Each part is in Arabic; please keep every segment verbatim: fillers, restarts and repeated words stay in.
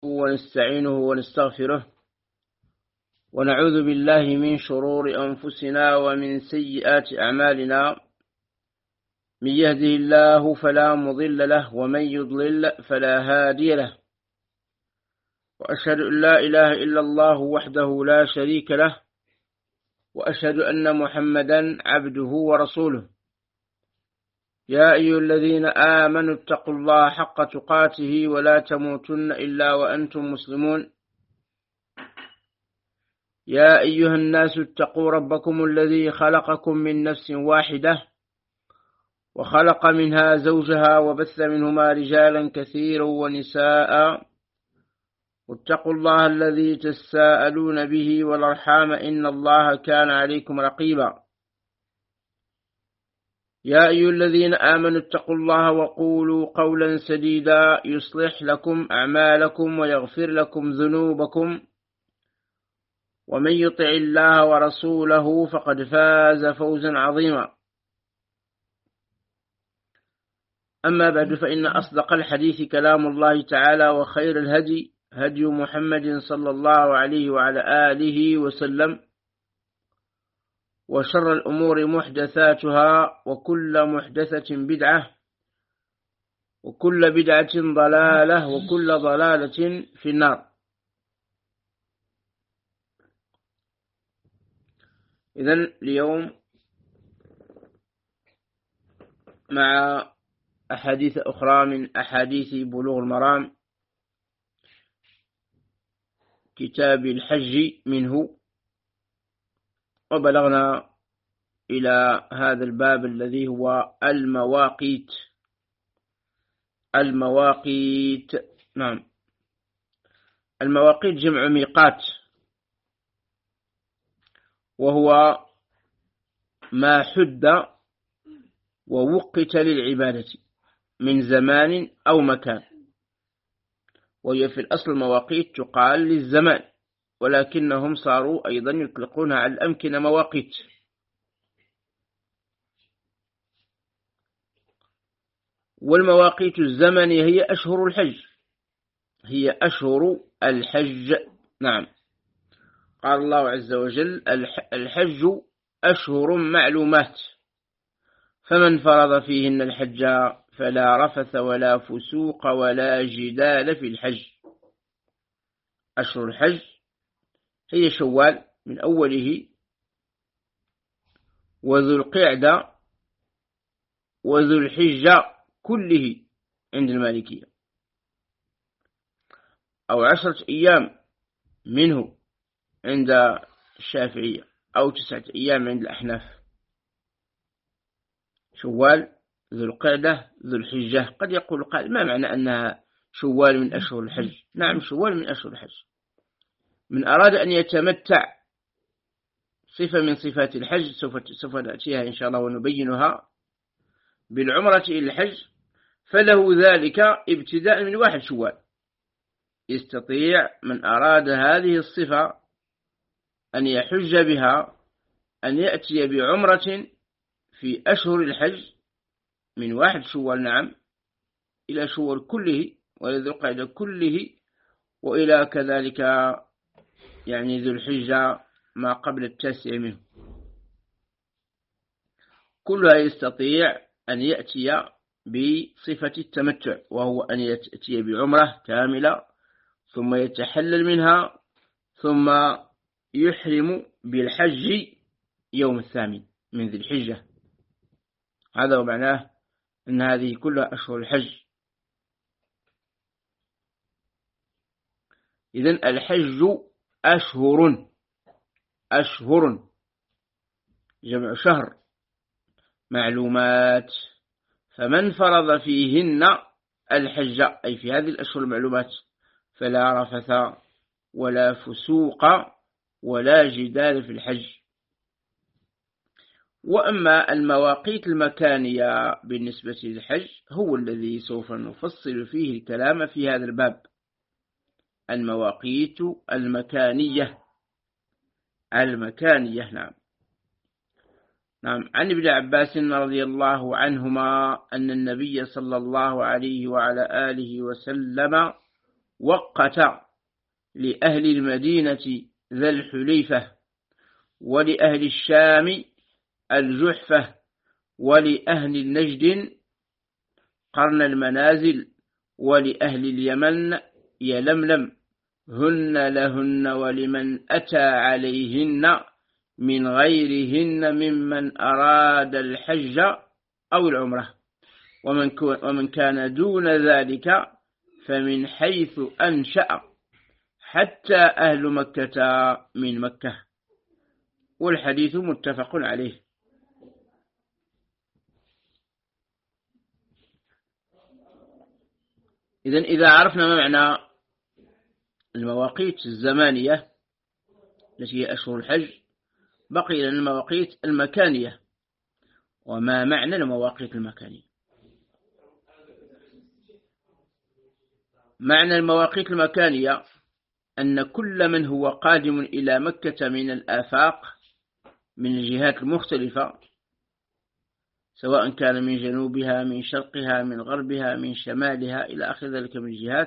ونستعينه ونستغفره ونعوذ بالله من شرور أنفسنا ومن سيئات أعمالنا. من يهده الله فلا مضل له ومن يضلل فلا هادي له، وأشهد أن لا إله إلا الله وحده لا شريك له، وأشهد أن محمدا عبده ورسوله. يا أيها الذين آمنوا اتقوا الله حق تقاته ولا تموتن إلا وأنتم مسلمون. يا أيها الناس اتقوا ربكم الذي خلقكم من نفس واحدة وخلق منها زوجها وبث منهما رجالا كثيرا ونساء، واتقوا الله الذي تساءلون به والأرحام إن الله كان عليكم رقيبا. يا أيها الذين آمنوا اتقوا الله وقولوا قولا سديدا يصلح لكم أعمالكم ويغفر لكم ذنوبكم، ومن يطع الله ورسوله فقد فاز فوزا عظيما. أما بعد، فإن أصدق الحديث كلام الله تعالى، وخير الهدي هدي محمد صلى الله عليه وعلى آله وسلم، وشر الأمور محدثاتها، وكل محدثة بدعة، وكل بدعة ضلالة، وكل ضلالة في النار. إذن اليوم مع أحاديث أخرى من أحاديث بلوغ المرام، كتاب الحج منه، وبلغنا إلى هذا الباب الذي هو المواقيت. المواقيت نعم، المواقيت جمع ميقات، وهو ما حد ووقت للعبادة من زمان أو مكان. وهي في الأصل مواقيت تقال للزمان، ولكنهم صاروا أيضا يطلقونها على الأمكنة مواقيت. والمواقيت الزمنية هي أشهر الحج، هي أشهر الحج. نعم، قال الله عز وجل: الحج أشهر معلومات، فمن فرض فيهن الحج فلا رفث ولا فسوق ولا جدال في الحج. أشهر الحج هي شوال من أوله، وذو القعدة، وذو الحجة كله عند المالكية، أو عشرة أيام منه عند الشافعية، أو تسعة أيام عند الأحناف. شوال، ذو القعدة، ذو الحجة. قد يقول قائل: ما معنى أنها شوال من أشهر الحج؟ نعم، شوال من أشهر الحج. من أراد أن يتمتع صفة من صفات الحج، سوف سوف نأتيها إن شاء الله ونبينها، بالعمرة إلى الحج، فله ذلك ابتداء من واحد شوال. يستطيع من أراد هذه الصفة أن يحج بها أن يأتي بعمرة في أشهر الحج من واحد شوال، نعم، إلى شوال كله، وإلى ذو القعدة كله، وإلى كذلك يعني ذو الحجة ما قبل التاسع منه. كلها يستطيع أن يأتي بصفة التمتع، وهو أن يأتي بعمرة كاملة، ثم يتحلل منها، ثم يحرم بالحج يوم الثامن من ذي الحجة. هذا ومعناه أن هذه كلها أشهر الحج. إذن الحج أشهر، أشهر جمع شهر، معلومات، فمن فرض فيهن الحج، أي في هذه الأشهر المعلومات، فلا رفث ولا فسوق ولا جدال في الحج. وأما المواقيت المكانية بالنسبة للحج هو الذي سوف نفصل فيه الكلام في هذا الباب. المواقيت المكانية، المكانية نعم. نعم، عن ابن عباس رضي الله عنهما أن النبي صلى الله عليه وعلى آله وسلم وقت لأهل المدينة ذا الحليفة، ولأهل الشام الجحفة، ولأهل النجد قرن المنازل، ولأهل اليمن يلملم، هن لهن ولمن أتى عليهن من غيرهن ممن أراد الحج أو العمرة، ومن, ومن كان دون ذلك فمن حيث أنشأ حتى أهل مكة من مكة. والحديث متفق عليه. إذن إذا عرفنا ما معنى المواقيت الزمانية التي هي أشهر الحج، بقي لنا المواقيت المكانية. وما معنى المواقيت المكانية؟ معنى المواقيت المكانية أن كل من هو قادم إلى مكة من الآفاق من الجهات المختلفة، سواء كان من جنوبها، من شرقها، من غربها، من شمالها، إلى آخر ذلك من الجهات،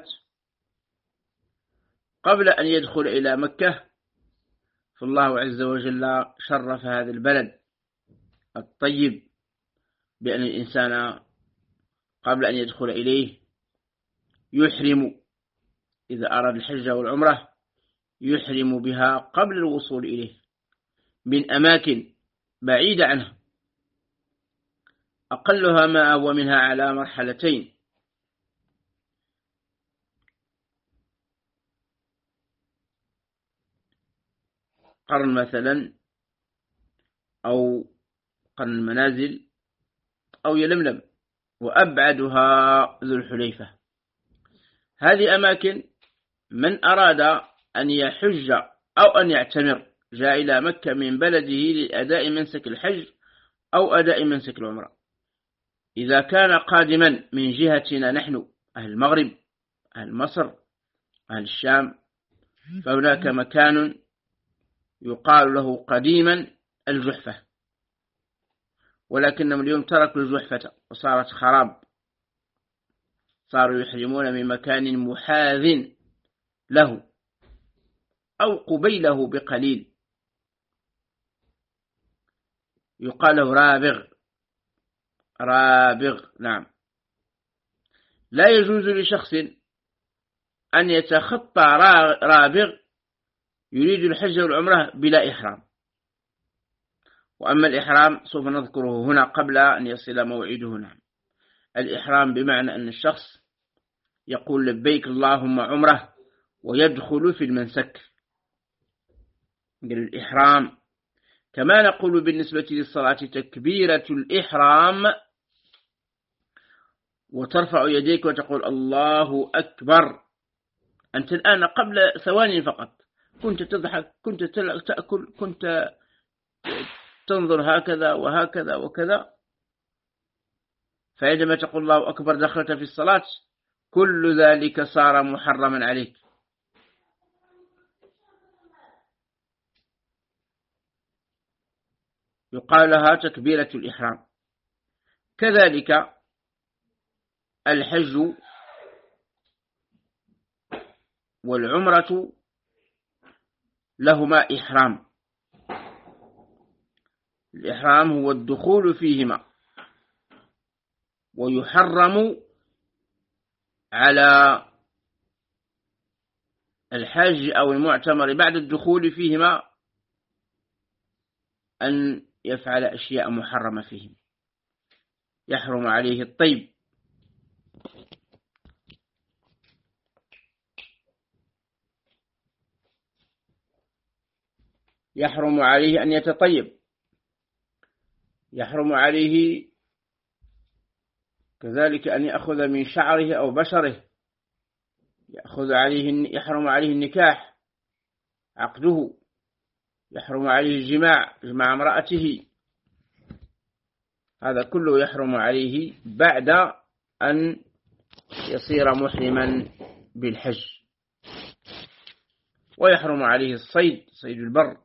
قبل أن يدخل إلى مكة فالله عز وجل شرف هذا البلد الطيب بأن الإنسان قبل أن يدخل إليه يحرم، إذا أراد الحج والعمرة يحرم بها قبل الوصول إليه من أماكن بعيدة عنه، أقلها ما هو منها على مرحلتين: قرن مثلا، أو قرن المنازل، أو يلملم، وأبعدها ذو الحليفة. هذه أماكن من أراد أن يحج أو أن يعتمر جاء إلى مكة من بلده لأداء منسك الحج أو أداء منسك العمرة. إذا كان قادما من جهتنا نحن أهل المغرب، أهل مصر، أهل الشام، فهناك مكان يقال له قديما الجحفة، ولكنهم اليوم تركوا الجحفة وصارت خراب، صاروا يحرمون من مكان محاذ له أو قبيله بقليل، يقال له رابغ. رابغ نعم. لا يجوز لشخص أن يتخطى رابغ يريد الحج والعمرة بلا إحرام. وأما الإحرام سوف نذكره هنا قبل أن يصل موعده. نعم، الإحرام بمعنى أن الشخص يقول لبيك اللهم عمره ويدخل في المنسك بالإحرام، كما نقول بالنسبة للصلاة تكبيرة الإحرام، وترفع يديك وتقول الله أكبر. أنت الآن قبل ثواني فقط كنت تضحك، كنت تأكل، كنت تنظر هكذا وهكذا وكذا، فعندما تقول الله أكبر دخلت في الصلاة، كل ذلك صار محرما عليك. يقال لها تكبيرة الإحرام. كذلك الحج والعمرة لهما إحرام. الإحرام هو الدخول فيهما، ويحرم على الحاج أو المعتمر بعد الدخول فيهما أن يفعل أشياء محرمة فيهم. يحرم عليه الطيب، يحرم عليه أن يتطيب، يحرم عليه كذلك أن يأخذ من شعره أو بشره، يأخذ عليه يحرم عليه النكاح عقده، يحرم عليه الجماع مع امرأته، هذا كله يحرم عليه بعد أن يصير محرما بالحج. ويحرم عليه الصيد، صيد البر.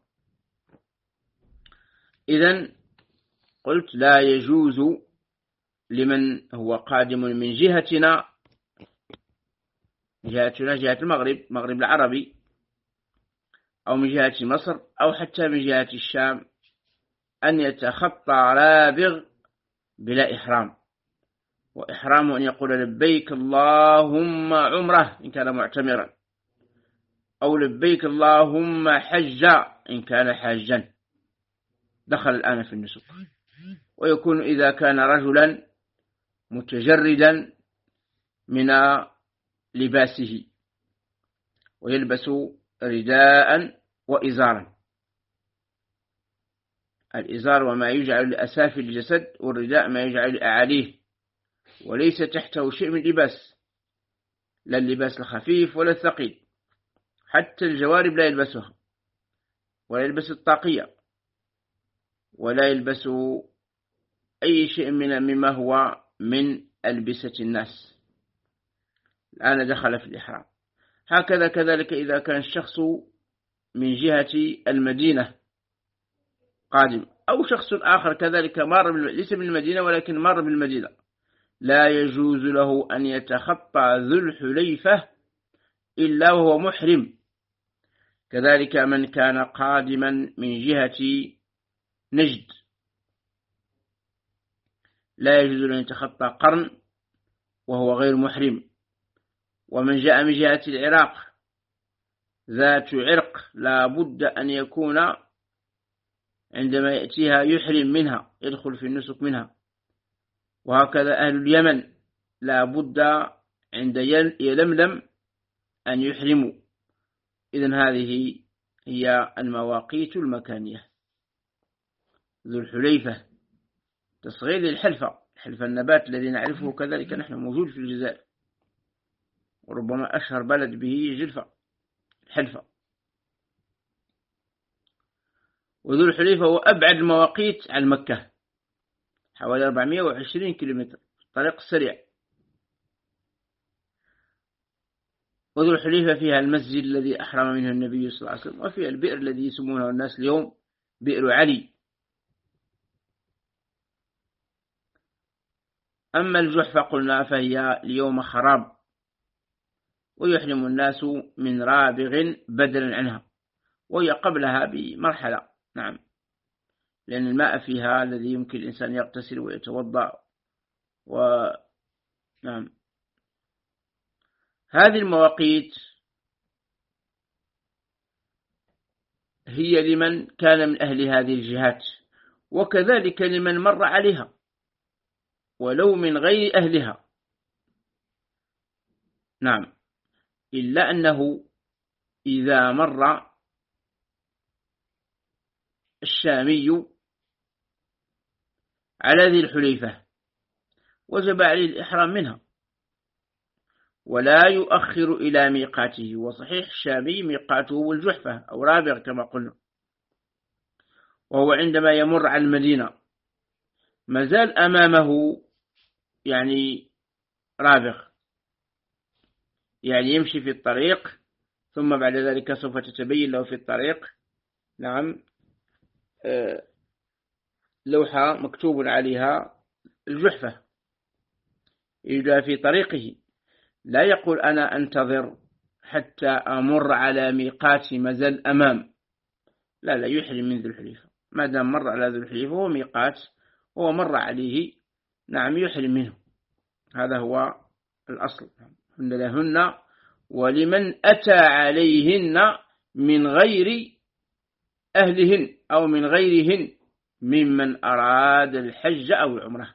إذن قلت لا يجوز لمن هو قادم من جهتنا من جهتنا جهة المغرب المغرب العربي، أو من جهة مصر، أو حتى من جهة الشام، أن يتخطى رابغ بلا إحرام، وإحرامه أن يقول لبيك اللهم عمره إن كان معتمرا، أو لبيك اللهم حج إن كان حاجا، دخل الآن في النسك. ويكون إذا كان رجلا متجردا من لباسه، ويلبس رداء وإزارا، الإزار وما يجعل لأسافل الجسد، والرداء ما يجعل لأعاليه، وليس تحته شيء من لباس، لا اللباس الخفيف ولا الثقيل، حتى الجوارب لا يلبسها، ولا يلبس الطاقية، ولا يلبس أي شيء من مما هو من ألبسة الناس. الآن دخل في الإحرام. هكذا كذلك إذا كان الشخص من جهة المدينة قادم، أو شخص آخر كذلك مار ليس من المدينة ولكن مار بالمدينة، لا يجوز له أن يتخطى ذو الحليفة إلا وهو محرم. كذلك من كان قادما من جهة نجد لا يجوز له أن يتخطى قرن وهو غير محرم. ومن جاء من جهة العراق ذات عرق لا بد أن يكون عندما يأتيها يحرم منها، يدخل في النسك منها. وهكذا أهل اليمن لا بد عند يلملم أن يحرموا. إذن هذه هي المواقيت المكانية. ذو الحليفة تصغير للحلفة، حلف النبات الذي نعرفه كذلك نحن موجود في الجزائر، وربما أشهر بلد به جلفة الحلفة. وذو الحليفة هو أبعد المواقيت عن مكة، حوالي أربعمائة وعشرين كيلومتر، طريق سريع. وذو الحليفة فيها المسجد الذي أحرم منه النبي صلى الله عليه وسلم، وفيها البئر الذي يسمونه الناس اليوم بئر علي. أما الجحفة قلنا فهي اليوم خراب، ويحرم الناس من رابغ بدلا عنها، وهي قبلها بمرحلة. نعم، لأن الماء فيها الذي يمكن الإنسان يغتسل ويتوضأ. و نعم، هذه المواقيت هي لمن كان من أهل هذه الجهات، وكذلك لمن مر عليها ولو من غير أهلها. نعم، إلا أنه إذا مر الشامي على ذي الحليفة وجب عليه الإحرام منها، ولا يؤخر إلى ميقاته. وصحيح الشامي ميقاته الجحفة أو رابغ كما قلنا، وهو عندما يمر على المدينة ما زال أمامه يعني رابغ، يعني يمشي في الطريق، ثم بعد ذلك سوف تتبين له في الطريق نعم لوحة مكتوب عليها الجحفة، يجد في طريقه. لا يقول أنا أنتظر حتى أمر على ميقات مازال أمام، لا لا يحرم من ذو الحليفة، ما دام مر على ذو الحليفة هو ميقات هو مر عليه، نعم يحرم منه. هذا هو الأصل. هن لهن ولمن أتى عليهن من غير أهلهن أو من غيرهن ممن أراد الحج أو العمرة.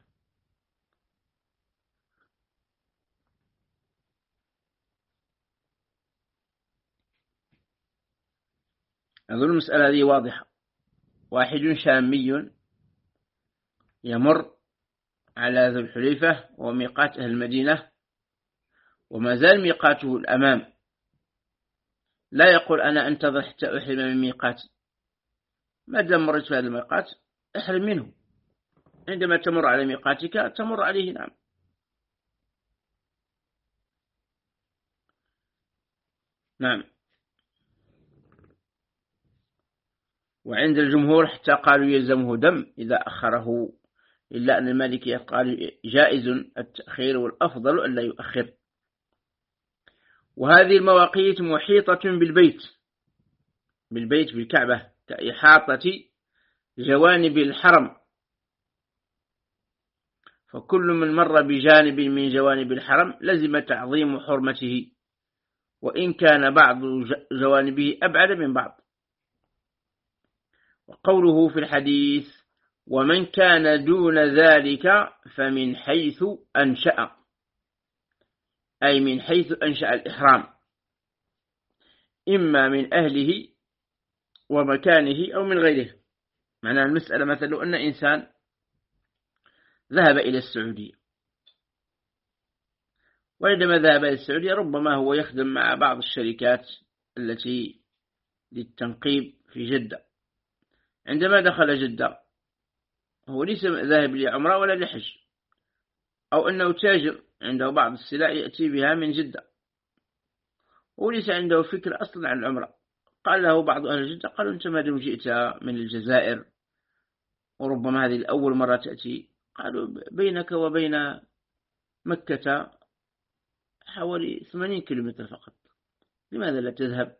أظن المسألة هذه واضحة. واحد شامي يمر على ذو الحليفة وميقات أهل المدينة وما زال ميقاته الأمام، لا يقول أنا أنتظر حتى أحرم من ميقاتي، ما دام مرت في هذا الميقات احرم منه. عندما تمر على ميقاتك تمر عليه. نعم. نعم. وعند الجمهور حتى قالوا يلزمه دم إذا أخره، إلا أن المالكية قالوا جائز التأخير والأفضل أن لا يؤخر. وهذه المواقيت محيطة بالبيت بالبيت بالكعبة كإحاطة جوانب الحرم، فكل من مر بجانب من جوانب الحرم لزم تعظيم حرمته، وإن كان بعض جوانبه أبعد من بعض. وقوله في الحديث ومن كان دون ذلك فمن حيث أنشأ، أي من حيث أنشأ الإحرام، إما من أهله ومكانه أو من غيره. معنى المسألة مثل لو أن إنسان ذهب إلى السعودية، وعندما ذهب إلى السعودية ربما هو يخدم مع بعض الشركات التي للتنقيب في جدة. عندما دخل جدة هو ليس ذاهب لعمرة ولا لحج، أو أنه تاجر عنده بعض السلع يأتي بها من جدة وليس عنده فكرة أصلا عن العمرة. قال له بعض أهل جدة قالوا أنت ماذا جئت من الجزائر وربما هذه الأول مرة تأتي، قالوا بينك وبين مكة حوالي ثمانين كيلومتر فقط، لماذا لا تذهب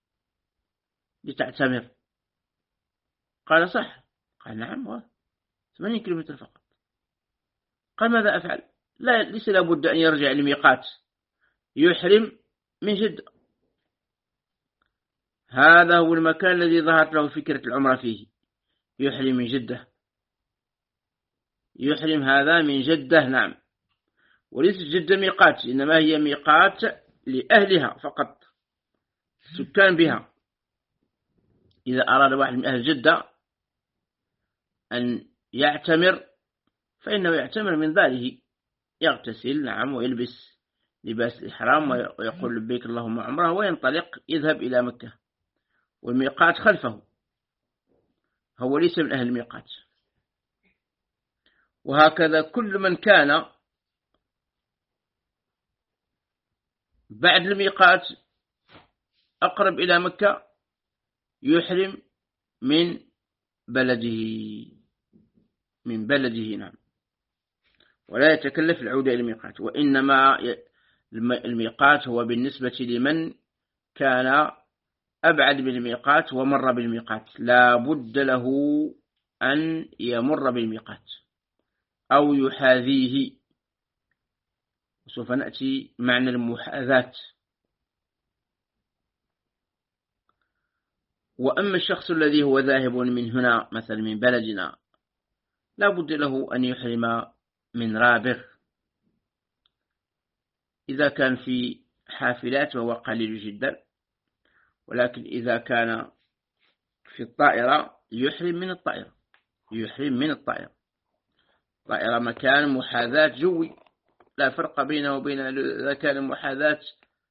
لتعتمر؟ قال صح. قال نعم ثمانين كيلومتر فقط. قال ماذا أفعل؟ لا ليس لابد أن يرجع لميقات، يحرم من جدة، هذا هو المكان الذي ظهرت له فكرة العمرة فيه، يحرم من جدة، يحرم هذا من جدة. نعم، وليس جدة ميقات، إنما هي ميقات لأهلها فقط، سكان بها. إذا أراد واحد من أهل جدة أن يعتمر فإنه يعتمر من ذلك، يغتسل نعم ويلبس لباس الإحرام ويقول لبيك اللهم عمره وينطلق يذهب إلى مكة، والميقات خلفه، هو ليس من أهل الميقات. وهكذا كل من كان بعد الميقات أقرب إلى مكة يحرم من بلده من بلده نعم، ولا يتكلف العودة إلى الميقات. وإنما الميقات هو بالنسبة لمن كان أبعد بالميقات ومر بالميقات، لا بد له أن يمر بالميقات أو يحاذيه، وسوف نأتي معنى المحاذاة. وأما الشخص الذي هو ذاهب من هنا مثلا من بلدنا لا بد له أن يحرم من رابغ، إذا كان في حافلات وهو قليل جدا، ولكن إذا كان في الطائرة يحرم من الطائرة، يحرم من الطائرة. الطائرة مكان محاذاة جوي، لا فرق بينه وبين إذا كان محاذاة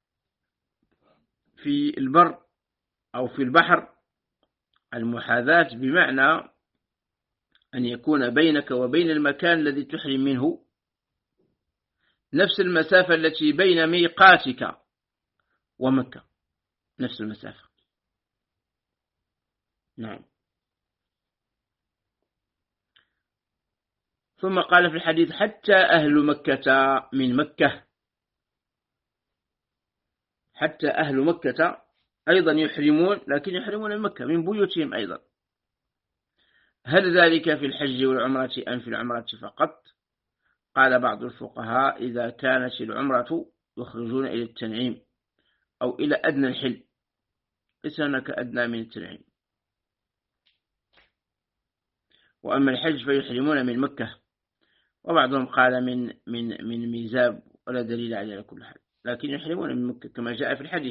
في البر أو في البحر. المحاذاة بمعنى أن يكون بينك وبين المكان الذي تحرم منه نفس المسافة التي بين ميقاتك ومكة، نفس المسافة. نعم. ثم قال في الحديث حتى أهل مكة من مكة، حتى أهل مكة أيضا يحرمون، لكن يحرمون من مكة من بيوتهم أيضا. هل ذلك في الحج والعمرة أم في العمرة فقط؟ قال بعض الفقهاء إذا كانت العمرة يخرجون إلى التنعيم أو إلى أدنى الحل، ليس هناك أدنى من التنعيم. وأما الحج فيحرمون من مكة، وبعضهم قال من من من ميزاب، ولا دليل على كل حال، لكن يحرمون من مكة كما جاء في الحديث.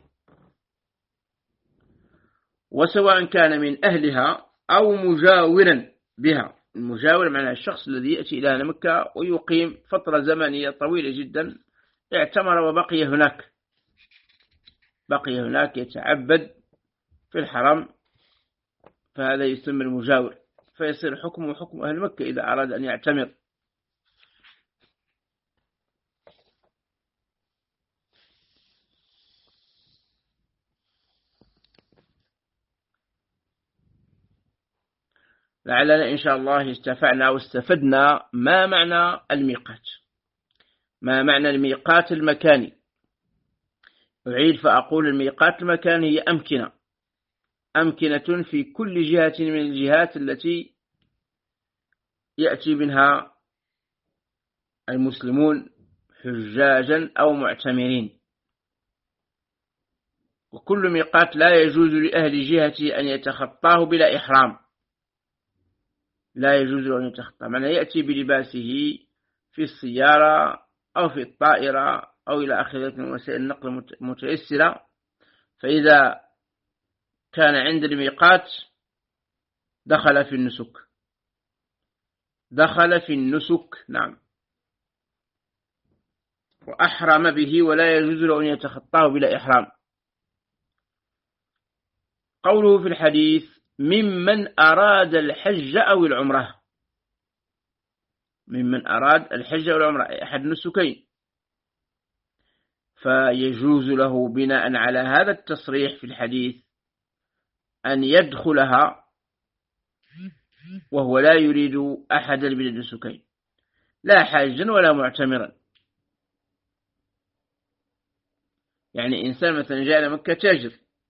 وسواء كان من أهلها أو مجاورا بها، المجاور معنى الشخص الذي يأتي إلى مكة ويقيم فترة زمنية طويلة جدا، اعتمر وبقي هناك، بقي هناك يتعبد في الحرم، فهذا يسمى المجاور، فيصير حكمه حكم أهل مكة إذا أراد أن يعتمر. لعلنا إن شاء الله استفعنا واستفدنا ما معنى الميقات، ما معنى الميقات المكاني. أعيد فأقول الميقات المكان هي أمكنة أمكنة في كل جهة من الجهات التي يأتي منها المسلمون حجاجا أو معتمرين. وكل ميقات لا يجوز لأهل جهته أن يتخطاه بلا إحرام، لا يجوز له أن يتخطى، معنى يأتي بلباسه في السيارة أو في الطائرة أو إلى آخره من وسائل النقل المتيسرة. فإذا كان عند الميقات دخل في النسك دخل في النسك نعم، وأحرم به ولا يجوز له أن يتخطاه بلا إحرام. قوله في الحديث ممن أراد الحج أو العمرة، ممن أراد الحج أو العمرة أحد النسكين، فيجوز له بناء على هذا التصريح في الحديث أن يدخلها وهو لا يريد أحد من النسكين، لا حاجا ولا معتمرا. يعني إنسان مثلا جاء إلى مكة تاجر،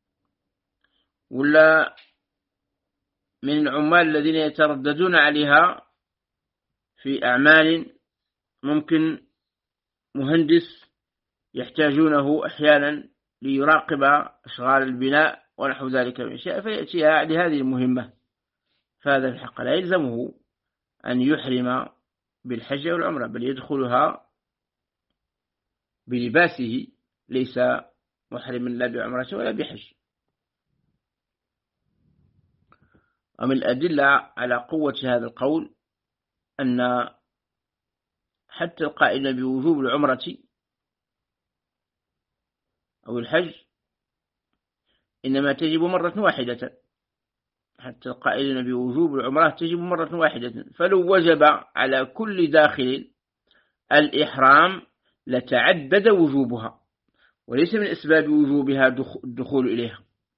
ولا من العمال الذين يترددون عليها في أعمال، ممكن مهندس يحتاجونه أحيانا ليراقب أشغال البناء ونحو ذلك من شيء، فيأتي لهذه المهمة، فهذا في الحق لا يلزمه أن يحرم بالحج والعمرة، بل يدخلها بلباسه، ليس محرما لا بعمرة ولا بحج. ومن الأدلة على قوة هذا القول أن حتى القائل بوجوب العمرة أو الحج إنما تجب مرة واحدة، حتى القائلين بوجوب العمرة تجب مرة واحدة، فلو وجب على كل داخل الإحرام لتعدد وجوبها، وليس من أسباب وجوبها الدخول إليها.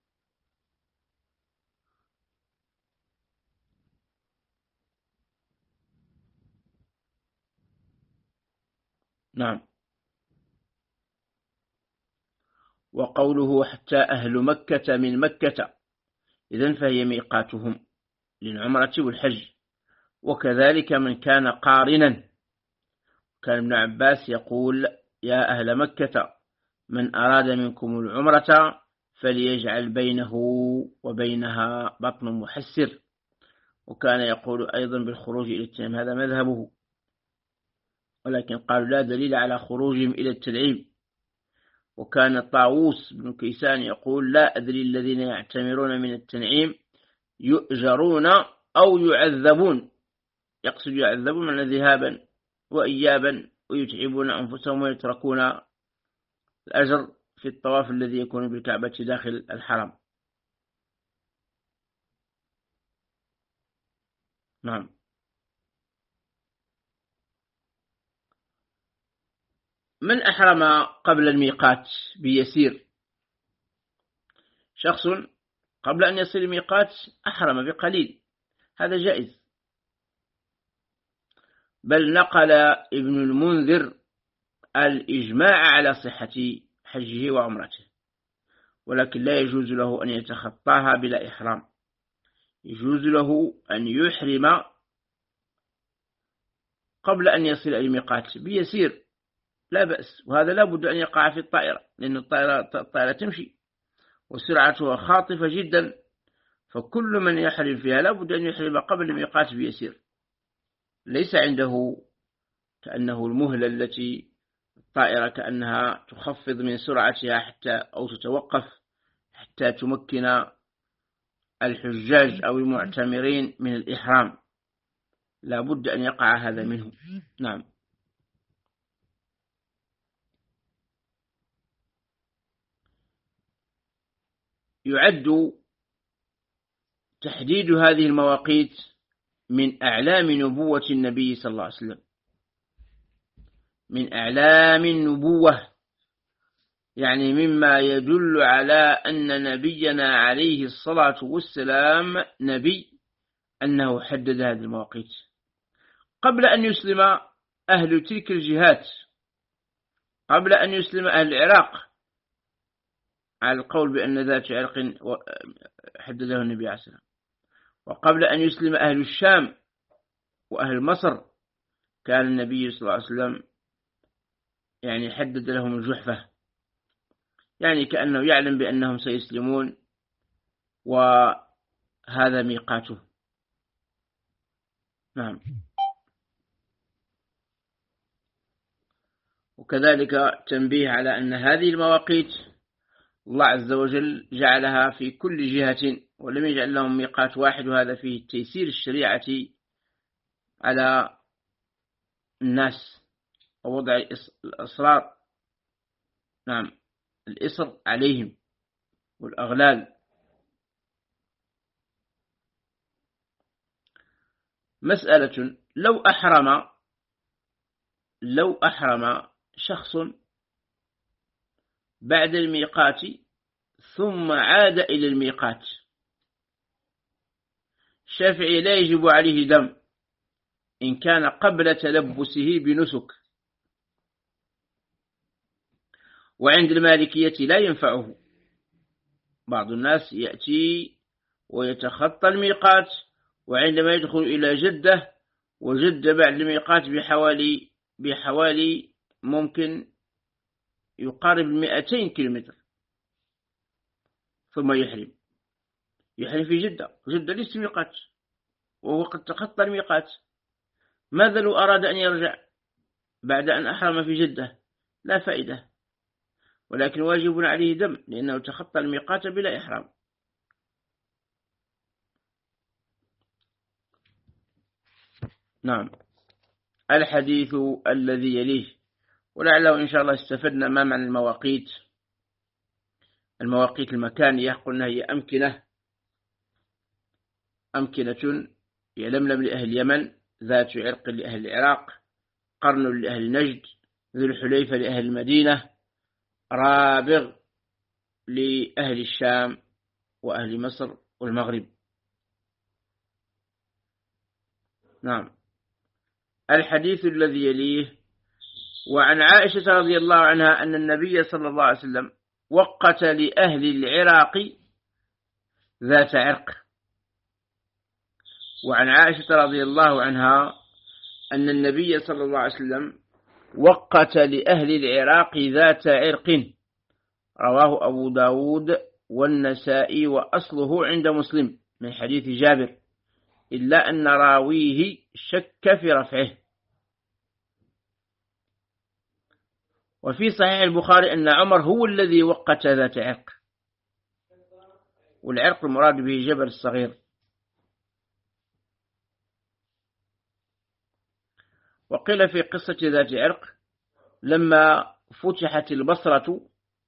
نعم. وقوله حتى أهل مكة من مكة، إذن فهي ميقاتهم للعمرة والحج. وكذلك من كان قارنا، كان ابن عباس يقول يا أهل مكة من أراد منكم العمرة فليجعل بينه وبينها بطن محسر. وكان يقول أيضا بالخروج إلى التنعيم، هذا مذهبه، ولكن قالوا لا دليل على خروجهم إلى التنعيم. وكان طاووس بن كيسان يقول لا أدري الذين يعتمرون من التنعيم يؤجرون أو يعذبون، يقصد يعذبون من ذهابا وإيابا ويتعبون أنفسهم ويتركون الأجر في الطواف الذي يكون بالكعبة داخل الحرم. نعم. من أحرم قبل الميقات بيسير، شخص قبل أن يصل الميقات أحرم بقليل، هذا جائز، بل نقل ابن المنذر الإجماع على صحة حجه وعمرته، ولكن لا يجوز له أن يتخطاها بلا إحرام، يجوز له أن يحرم قبل أن يصل إلى الميقات بيسير لا بأس، وهذا لا بد أن يقع في الطائرة، لأن الطائرة, الطائرة تمشي وسرعتها خاطفة جدا، فكل من يحرم فيها لا بد أن يحرم قبل الميقات بيسير، ليس عنده كأنه المهلة التي الطائرة كأنها تخفض من سرعتها حتى أو تتوقف حتى تمكن الحجاج أو المعتمرين من الإحرام، لا بد أن يقع هذا منه. نعم. يعد تحديد هذه المواقيت من أعلام نبوة النبي صلى الله عليه وسلم، من أعلام النبوة، يعني مما يدل على أن نبينا عليه الصلاة والسلام نبي، أنه حدد هذه المواقيت قبل أن يسلم أهل تلك الجهات، قبل أن يسلم أهل العراق على القول بأن ذات عرق حدده النبي عليه السلام. وقبل أن يسلم أهل الشام وأهل مصر كان النبي صلى الله عليه وسلم يعني حدد لهم الجحفة، يعني كأنه يعلم بأنهم سيسلمون وهذا ميقاته. نعم. وكذلك تنبيه على أن هذه المواقيت الله عز وجل جعلها في كل جهة ولم يجعل لهم ميقات واحد، وهذا فيه تيسير الشريعة على الناس ووضع الأسرار، نعم، الإصر عليهم والأغلال. مسألة: لو أحرم لو أحرم شخص بعد الميقات ثم عاد إلى الميقات، الشافعي لا يجب عليه دم إن كان قبل تلبسه بنسك، وعند المالكية لا ينفعه. بعض الناس يأتي ويتخطى الميقات، وعندما يدخل إلى جدة وجدة بعد الميقات بحوالي بحوالي ممكن يقارب مئتين كيلومتر ثم يحرم يحرم في جدة، جدة ليس ميقات وهو قد تخطى الميقات. ماذا لو أراد أن يرجع بعد أن أحرم في جدة؟ لا فائدة، ولكن واجب عليه دم لأنه تخطى الميقات بلا إحرام. نعم. الحديث الذي يليه، ولعله إن شاء الله استفدنا ما معنى المواقيت. المواقيت المكانية قلنا هي أمكنة أمكنة يلملم لأهل اليمن، ذات عرق لأهل العراق، قرن لأهل نجد، ذو الحليفة لأهل المدينة، رابغ لأهل الشام وأهل مصر والمغرب. نعم. الحديث الذي يليه: وعن عائشة رضي الله عنها أن النبي صلى الله عليه وسلم وقت لأهل العراق ذات عرق. وعن عائشة رضي الله عنها أن النبي صلى الله عليه وسلم وقت لأهل العراق ذات عرق، رواه أبو داود والنسائي وأصله عند مسلم من حديث جابر، إلا أن راويه شك في رفعه. وفي صحيح البخاري أن عمر هو الذي وقت ذات عرق، والعرق المراد به جبل الصغير. وقيل في قصة ذات عرق: لما فتحت البصرة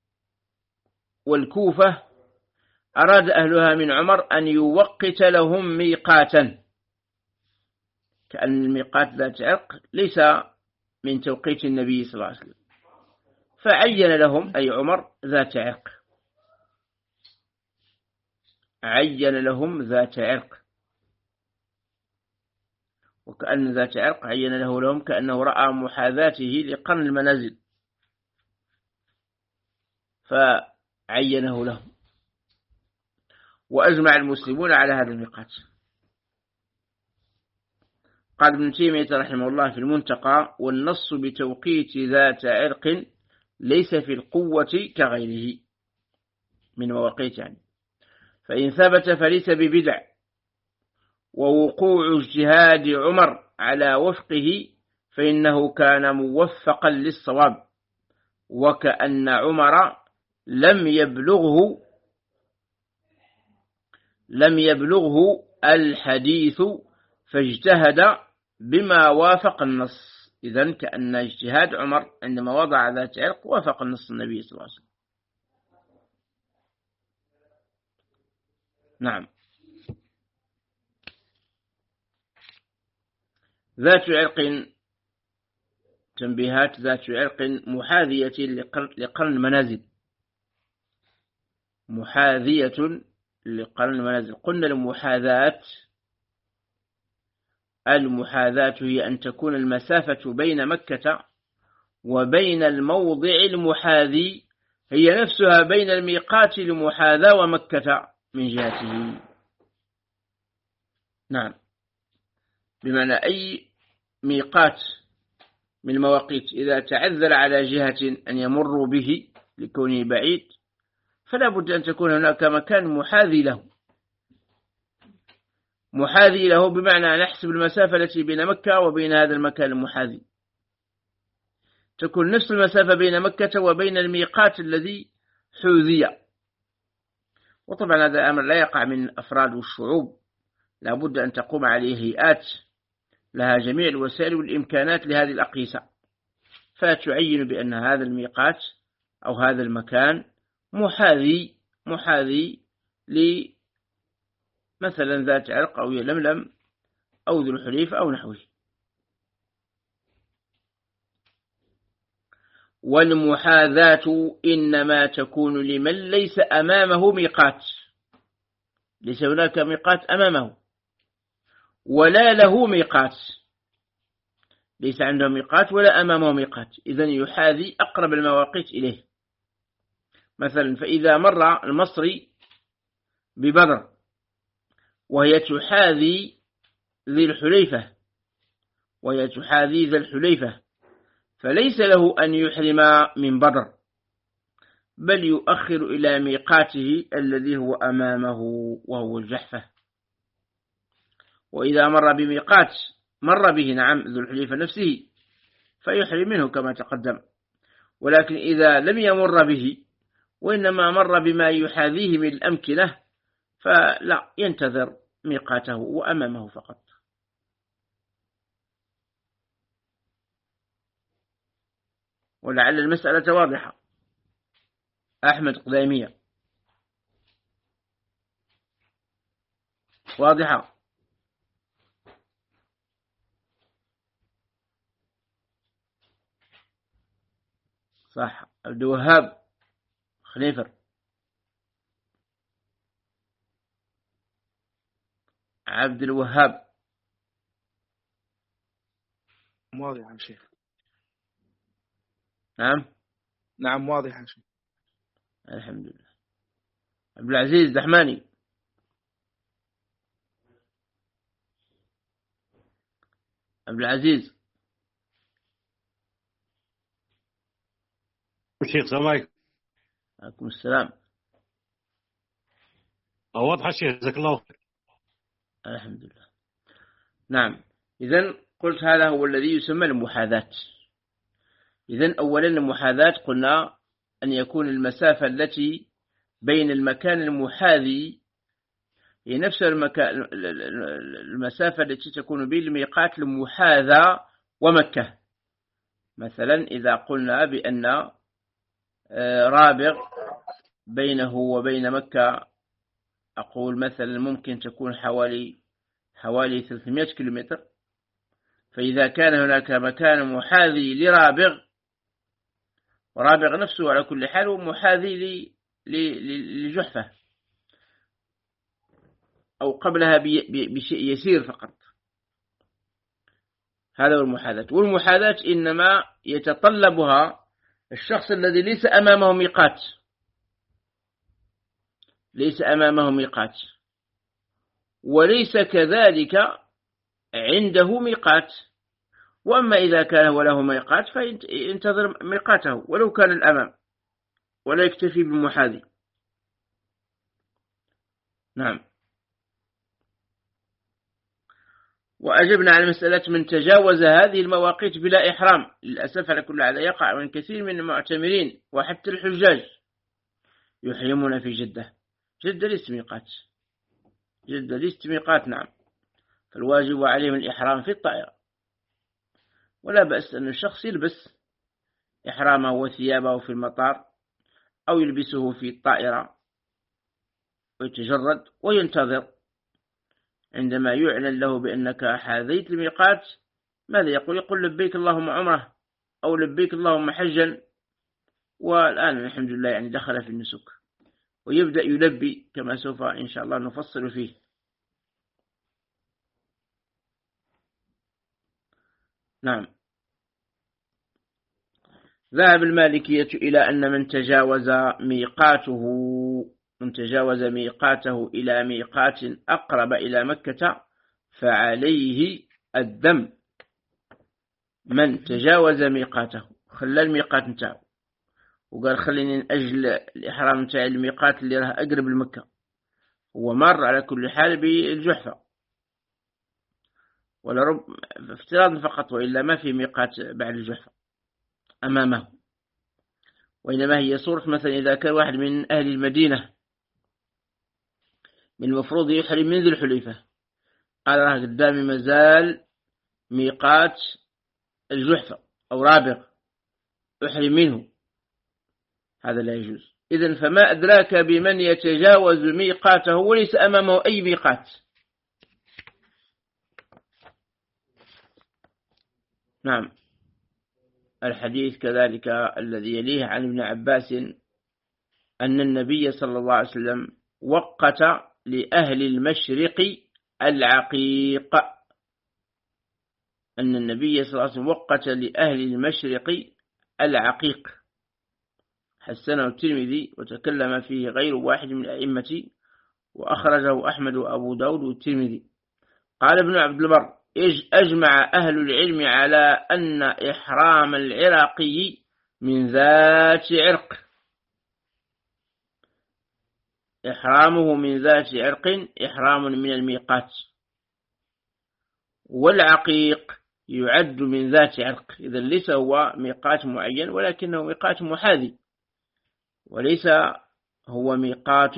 والكوفة أراد أهلها من عمر أن يوقت لهم ميقاتا، كأن الميقات ذات عرق ليس من توقيت النبي صلى الله عليه وسلم، فعين لهم أي عمر ذات عرق، عين لهم ذات عرق، وكأن ذات عرق عين له لهم كأنه رأى محاذاته لقرن المنازل فعينه لهم. وأجمع المسلمون على هذا الميقات. قال ابن تيمية رحمه الله في المنتقى: والنص بتوقيت ذات عرق ليس في القوة كغيره من مواقيت، يعني فإن ثبت فليس ببدع، ووقوع اجتهاد عمر على وفقه فإنه كان موفقا للصواب، وكأن عمر لم يبلغه لم يبلغه الحديث فاجتهد بما وافق النص. إذن كأن اجتهاد عمر عندما وضع ذات عرق وافق النص النبي صلى الله عليه وسلم. نعم. ذات عرق، تنبيهات: ذات عرق محاذية لقرن المنازل، محاذية لقرن المنازل. قلنا المحاذاة المحاذاة هي أن تكون المسافة بين مكة وبين الموضع المحاذي هي نفسها بين الميقات لمحاذاة ومكة من جهته. نعم، بمعنى أي ميقات من المواقيت إذا تعذر على جهة أن يمروا به لكونه بعيد، فلا بد أن تكون هناك مكان محاذي له. محاذي له بمعنى نحسب المسافة التي بين مكة وبين هذا المكان المحاذي، تكون نفس المسافة بين مكة وبين الميقات الذي حوذي. وطبعا هذا الأمر لا يقع من أفراد والشعوب، لا بد أن تقوم عليه هيئات لها جميع الوسائل والإمكانات لهذه الأقيسة، فتعين بأن هذا الميقات أو هذا المكان محاذي محاذي لمثلا ذات عرق أو يلملم أو ذو الحليفة أو نحوه. والمحاذاة إنما تكون لمن ليس أمامه ميقات، ليس هناك ميقات أمامه ولا له ميقات، ليس عنده ميقات ولا أمامه ميقات، إذن يحاذي أقرب المواقيت إليه. مثلا فإذا مر المصري ببدر وهي تحاذي ذي الحليفة وهي تحاذي ذي الحليفة، فليس له أن يحرم من بدر، بل يؤخر إلى ميقاته الذي هو أمامه وهو الجحفة. وإذا مر بميقات مر به نعم ذو الحليفة نفسه فيحرم منه كما تقدم. ولكن إذا لم يمر به وإنما مر بما يحاذيه من الأمكنة فلا، ينتظر ميقاته وأمامه فقط. ولعل المسألة واضحة. أحمد قديمية واضحة. صح. عبد الوهاب خليفر. عبد الوهاب. واضح يا شيخ. نعم نعم واضح يا شيخ. الحمد لله. عبد العزيز دحماني. عبد العزيز. الشيخ السلام عليكم. عليكم السلام. واضح الشيخ جزاك الله خير. الحمد لله. نعم، إذن قلت هذا هو الذي يسمى المحاذاة. إذن أولا المحاذاة قلنا أن يكون المسافة التي بين المكان المحاذي هي نفس المكان المسافة التي تكون بين الميقات المحاذى ومكة. مثلا إذا قلنا بأن رابغ بينه وبين مكة، أقول مثلا ممكن تكون حوالي حوالي ثلاثمائة كيلومتر، فإذا كان هناك مكان محاذي لرابغ، ورابغ نفسه على كل حال محاذي لجحفة أو قبلها بشيء يسير فقط، هذا هو المحاذاة. والمحاذاة إنما يتطلبها الشخص الذي ليس أمامه ميقات، ليس أمامه ميقات وليس كذلك عنده ميقات. وأما إذا كان وله ميقات فينتظر ميقاته ولو كان الأمام، ولا يكتفي بالمحاذي. نعم. وأجبنا على مسألة من تجاوز هذه المواقيت بلا إحرام. للأسف على كل هذا يقع من كثير من المعتمرين وحتى الحجاج يحرمون في جدة. جدة ليست ميقات، جدة ليست ميقات. نعم، فالواجب عليهم الإحرام في الطائرة، ولا بأس أن الشخص يلبس إحرامه وثيابه في المطار أو يلبسه في الطائرة ويتجرد وينتظر عندما يعلن له بأنك حاذيت الميقات. ماذا يقول؟ يقول لبيك اللهم عمره أو لبيك اللهم حجا، والآن الحمد لله يعني دخل في النسك ويبدأ يلبي كما سوف إن شاء الله نفصل فيه. نعم. ذهب المالكية إلى أن من تجاوز ميقاته من تجاوز ميقاته إلى ميقات أقرب إلى مكة فعليه الدم. من تجاوز ميقاته خلى الميقات نتاعه وقال خليني من أجل الإحرام نتاعي الميقات اللي راه أقرب لمكة، هو مر على كل حال بالجحفة ولا رب افتراض فقط، وإلا ما في ميقات بعد الجحفة أمامه، وإنما هي صورة مثلا إذا كان واحد من أهل المدينة من المفروض يحرم من ذي الحليفة، قال راه قدامي مازال ميقات الجحفة أو رابغ أحرم منه، هذا لا يجوز. إذن فما أدراك بمن يتجاوز ميقاته وليس أمامه أي ميقات. نعم. الحديث كذلك الذي يليه عن ابن عباس أن النبي صلى الله عليه وسلم وقت لأهل المشرق العقيق، أن النبي صلى الله عليه وسلم وقت لأهل المشرق العقيق، حسنه الترمذي وتكلم فيه غير واحد من الأئمة، وأخرجه أحمد وأبو داود والترمذي. قال ابن عبد البر أجمع أهل العلم على أن إحرام العراقي من ذات عرق، إحرامه من ذات عرق إحرام من الميقات، والعقيق يعد من ذات عرق، إذا ليس هو ميقات معين ولكنه ميقات محاذي، وليس هو ميقات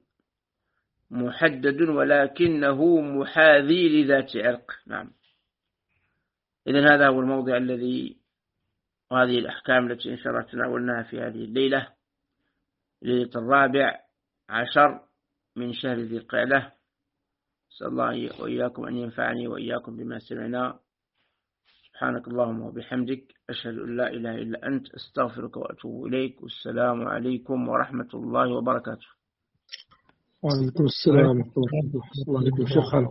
محدد ولكنه محاذي لذات عرق. نعم. إذن هذا هو الموضع الذي وهذه الأحكام التي إن شاء الله تناولناها في هذه الليلة، ليلة الرابع عشر من شهر ذي القعدة. أسأل الله وإياكم أن ينفعني وإياكم بما سمعنا. سبحانك اللهم وبحمدك أشهد أن لا إله إلا أنت أستغفرك وأتوب إليك، والسلام عليكم ورحمة الله وبركاته. وعليكم السلام ورحمة الله وبركاته. شكرا.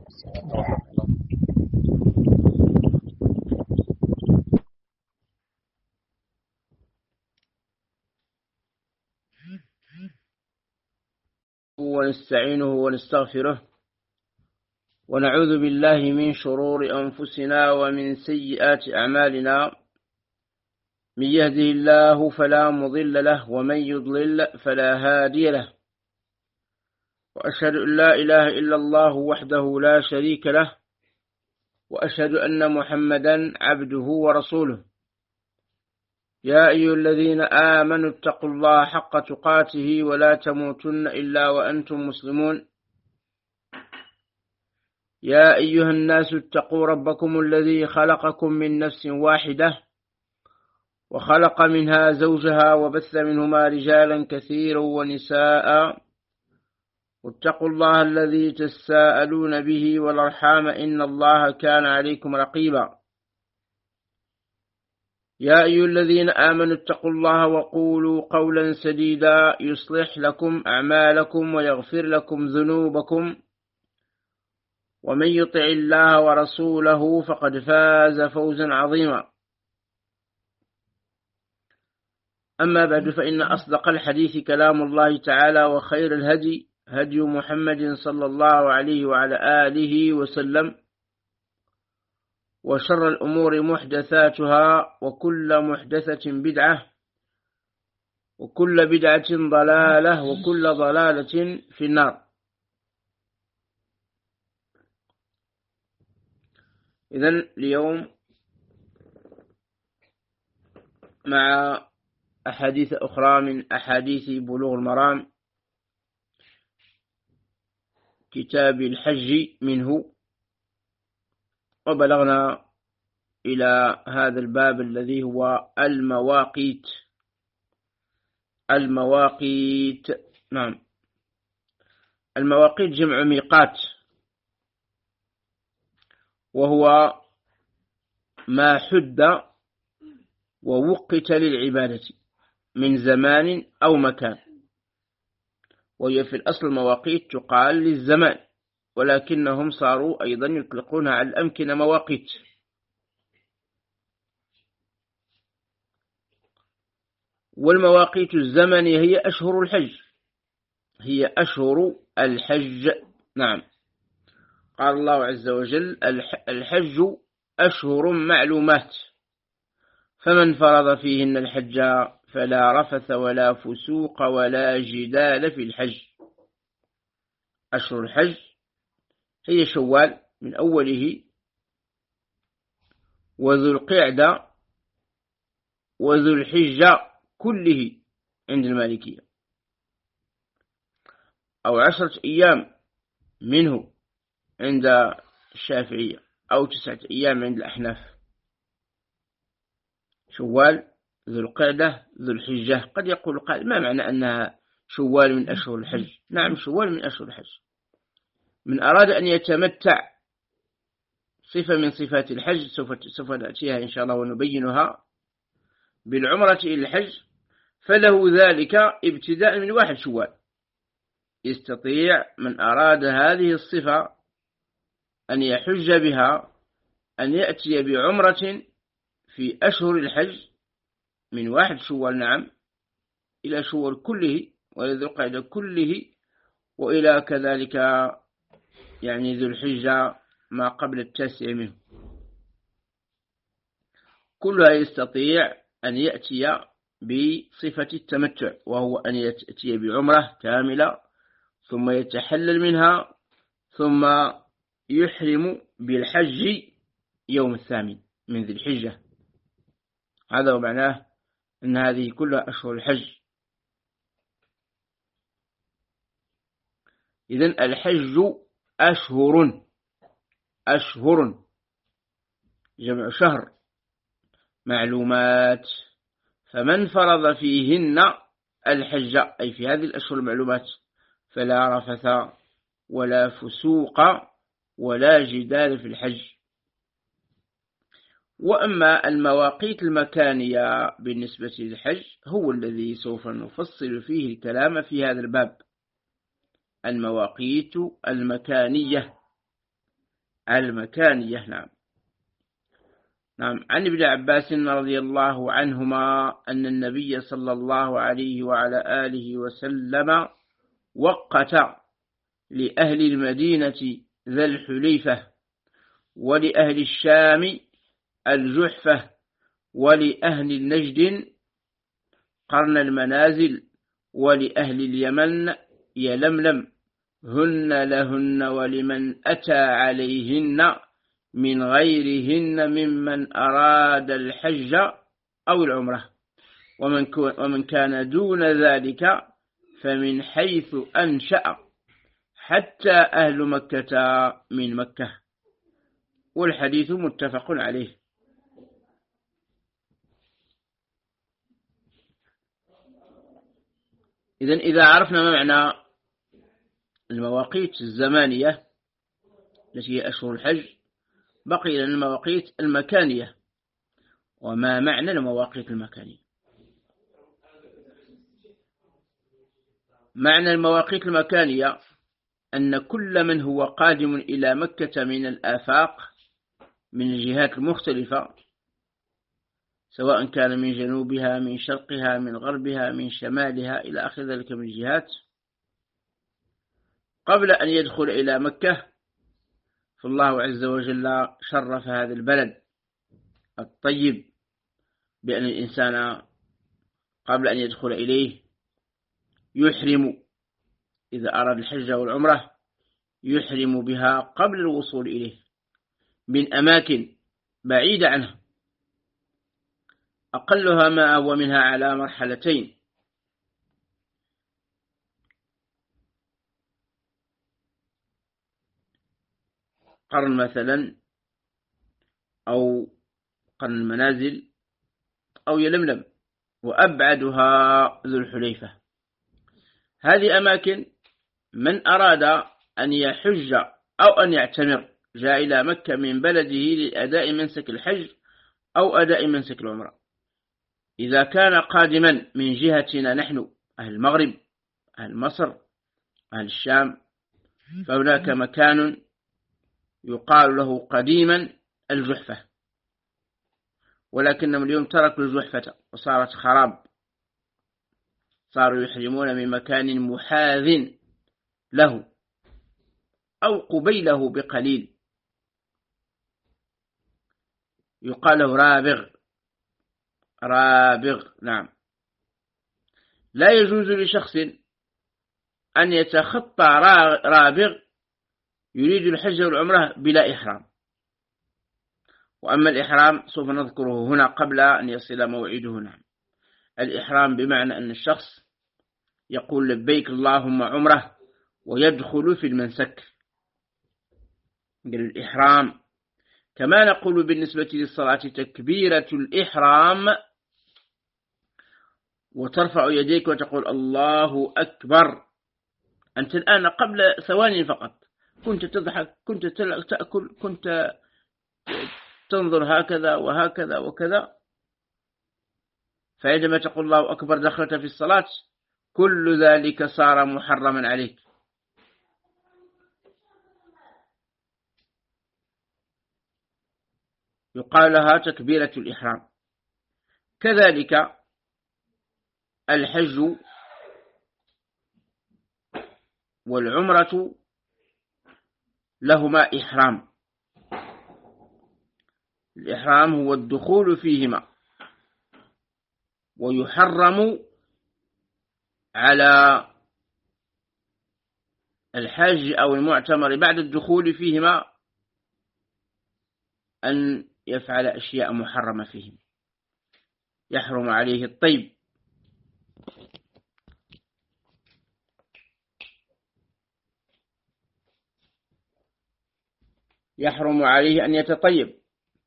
ونستعينه ونستغفره ونعوذ بالله من شرور أنفسنا ومن سيئات أعمالنا، من يهده الله فلا مضل له ومن يضلل فلا هادي له، وأشهد أن لا إله إلا الله وحده لا شريك له، وأشهد أن محمدا عبده ورسوله. يا أيها الذين آمنوا اتقوا الله حق تقاته ولا تموتن إلا وأنتم مسلمون. يا أيها الناس اتقوا ربكم الذي خلقكم من نفس واحدة وخلق منها زوجها وبث منهما رجالا كثيرا ونساء، واتقوا الله الذي تساءلون به والأرحام إن الله كان عليكم رقيبا. يا أيها الذين آمنوا اتقوا الله وقولوا قولا سديدا يصلح لكم أعمالكم ويغفر لكم ذنوبكم، ومن يطع الله ورسوله فقد فاز فوزا عظيما. أما بعد، فإن أصدق الحديث كلام الله تعالى، وخير الهدي هدي محمد صلى الله عليه وعلى آله وسلم، وشر الأمور محدثاتها، وكل محدثة بدعة، وكل بدعة ضلالة، وكل ضلالة في النار. إذن اليوم مع أحاديث أخرى من أحاديث بلوغ المرام، كتاب الحج منه، وبلغنا إلى هذا الباب الذي هو المواقيت. المواقيت نعم. المواقيت جمع ميقات، وهو ما حد ووقت للعبادة من زمان أو مكان، وهي في الأصل مواقيت تقال للزمان، ولكنهم صاروا أيضا يطلقونها على الأمكنة مواقيت. والمواقيت الزمنية هي أشهر الحج هي أشهر الحج. نعم، قال الله عز وجل الحج أشهر معلومات فمن فرض فيهن الحج فلا رفث ولا فسوق ولا جدال في الحج. أشهر الحج هي شوال من أوله وذو القعدة وذو الحجة كله عند المالكية، أو عشرة أيام منه عند الشافعية، أو تسعة أيام عند الأحناف. شوال ذو القعدة ذو الحجة. قد يقول قائل ما معنى أنها شوال من أشهر الحج؟ نعم، شوال من أشهر الحج. من أراد أن يتمتع صفة من صفات الحج سوف نأتيها إن شاء الله ونبينها بالعمرة إلى الحج، فله ذلك ابتداء من واحد شوال. يستطيع من أراد هذه الصفة أن يحج بها أن يأتي بعمرة في أشهر الحج من واحد شوال، نعم، إلى شوال كله وإلى ذو القعدة كله وإلى كذلك يعني ذو الحجة ما قبل التاسع منه، كلها يستطيع أن يأتي بصفة التمتع، وهو أن يأتي بعمرة كاملة ثم يتحلل منها ثم يحرم بالحج يوم الثامن من ذي الحجة. هذا ومعناه أن هذه كلها أشهر الحج. إذن الحج أشهر أشهر جمع شهر معلومات فمن فرض فيهن الحج أي في هذه الأشهر المعلومات فلا رفث ولا فسوق ولا جدال في الحج. وأما المواقيت المكانية بالنسبة للحج هو الذي سوف نفصل فيه الكلام في هذا الباب. المواقيت المكانية المكانية نعم نعم عن ابن عباس رضي الله عنهما أن النبي صلى الله عليه وعلى آله وسلم وقت لأهل المدينة ذا الحليفة ولأهل الشام الجحفة ولأهل النجد قرن المنازل ولأهل اليمن يلملم هن لهن ولمن أتى عليهن من غيرهن ممن أراد الحج أو العمرة ومن, ومن كان دون ذلك فمن حيث أنشأ حتى أهل مكة من مكة. والحديث متفق عليه. إذن إذا عرفنا ما معنى المواقيت الزمانية التي هي أشهر الحج بقي لنا المواقيت المكانية. وما معنى المواقيت المكانية؟ معنى المواقيت المكانية أن كل من هو قادم إلى مكة من الآفاق من الجهات المختلفة سواء كان من جنوبها من شرقها من غربها من شمالها إلى آخر ذلك من الجهات، قبل أن يدخل إلى مكة فالله عز وجل شرف هذا البلد الطيب بأن الإنسان قبل أن يدخل إليه يحرم إذا أراد الحج والعمرة يحرم بها قبل الوصول إليه من أماكن بعيدة عنه أقلها ماء ومنها على مرحلتين. قرن مثلا أو قرن المنازل أو يلملم، وأبعدها ذو الحليفة. هذه أماكن من أراد أن يحج أو أن يعتمر جاء إلى مكة من بلده لأداء منسك الحج أو أداء منسك العمرة. إذا كان قادما من جهتنا نحن أهل المغرب أهل مصر أهل الشام فهناك مكان يقال له قديما الجحفة، ولكنهم اليوم تركوا الجحفة وصارت خراب صاروا يحرمون من مكان محاذ له أو قبيله بقليل، يقال له رابغ. رابغ نعم. لا يجوز لشخص أن يتخطى رابغ يريد الحج والعمرة بلا إحرام. وأما الإحرام سوف نذكره هنا قبل أن يصل موعده. نعم، الإحرام بمعنى أن الشخص يقول لبيك اللهم عمره ويدخل في المنسك بالإحرام، كما نقول بالنسبة للصلاة تكبيرة الإحرام وترفع يديك وتقول الله أكبر. أنت الآن قبل ثواني فقط كنت تضحك، كنت تأكل، كنت تنظر هكذا وهكذا وكذا، فعندما تقول الله أكبر دخلت في الصلاة، كل ذلك صار محرما عليك. يقال لها تكبيرة الإحرام. كذلك الحج والعمرة لهما إحرام. الإحرام هو الدخول فيهما، ويحرم على الحاج أو المعتمر بعد الدخول فيهما أن يفعل أشياء محرمة فيهم. يحرم عليه الطيب، يحرم عليه أن يتطيب،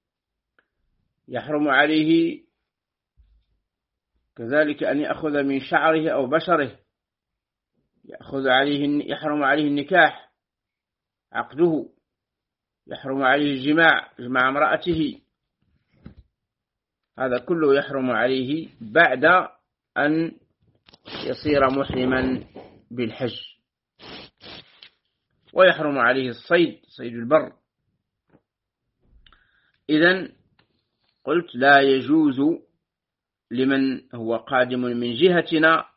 يحرم عليه كذلك أن يأخذ من شعره أو بشره، يأخذ عليه يحرم عليه النكاح عقده، يحرم عليه الجماع جماع امرأته، هذا كله يحرم عليه بعد أن يصير محرما بالحج. ويحرم عليه الصيد، صيد البر. إذن قلت لا يجوز لمن هو قادم من جهتنا،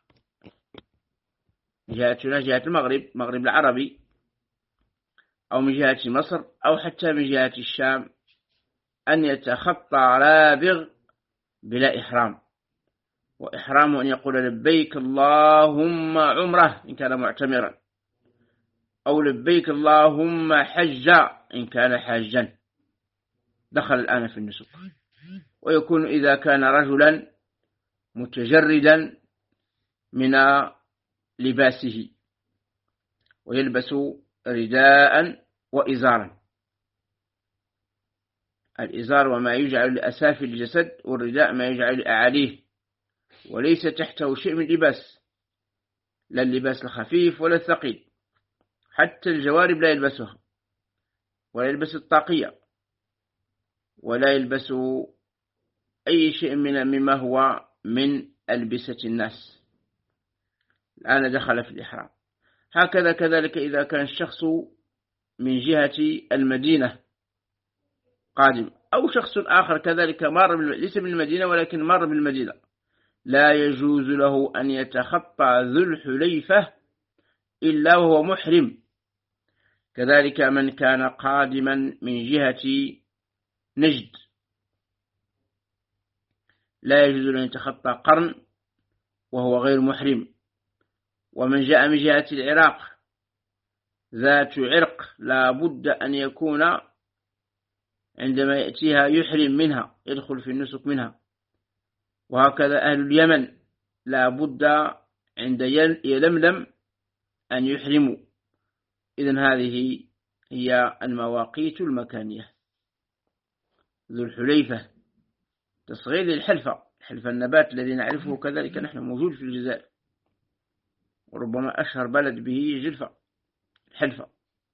جهتنا جهة المغرب، مغرب العربي، أو من جهة مصر، أو حتى من جهة الشام، أن يتخطى رابغ بلا إحرام. وإحرامه أن يقول لبيك اللهم عمره إن كان معتمرا، أو لبيك اللهم حج إن كان حاجا، دخل الآن في النسك. ويكون إذا كان رجلا متجردا من لباسه، ويلبس رداء وإزارا. الإزار وما يجعل لأسافل الجسد، والرداء ما يجعل لأعاليه، وليس تحته شيء من لباس، لا اللباس الخفيف ولا الثقيل، حتى الجوارب لا يلبسها، ولا يلبس الطاقية، ولا يلبس أي شيء من مما هو من ألبسة الناس. الآن دخل في الإحرام. هكذا كذلك إذا كان الشخص من جهة المدينة قادم، أو شخص آخر كذلك مر ليس من المدينة ولكن مر بالمدينة، لا يجوز له أن يتخطى ذو الحليفة إلا وهو محرم. كذلك من كان قادما من جهة نجد لا يجوز له أن يتخطى قرن وهو غير محرم. ومن جاء من جهة العراق ذات عرق لا بد أن يكون عندما يأتيها يحرم منها، يدخل في النسك منها. وهكذا أهل اليمن لا بد عند يلملم أن يحرموا. إذن هذه هي المواقيت المكانية. ذو الحليفة تصغير للحلفة، حلف النبات الذي نعرفه كذلك نحن موجود في الجزائر، وربما أشهر بلد به جلفة الحلفة.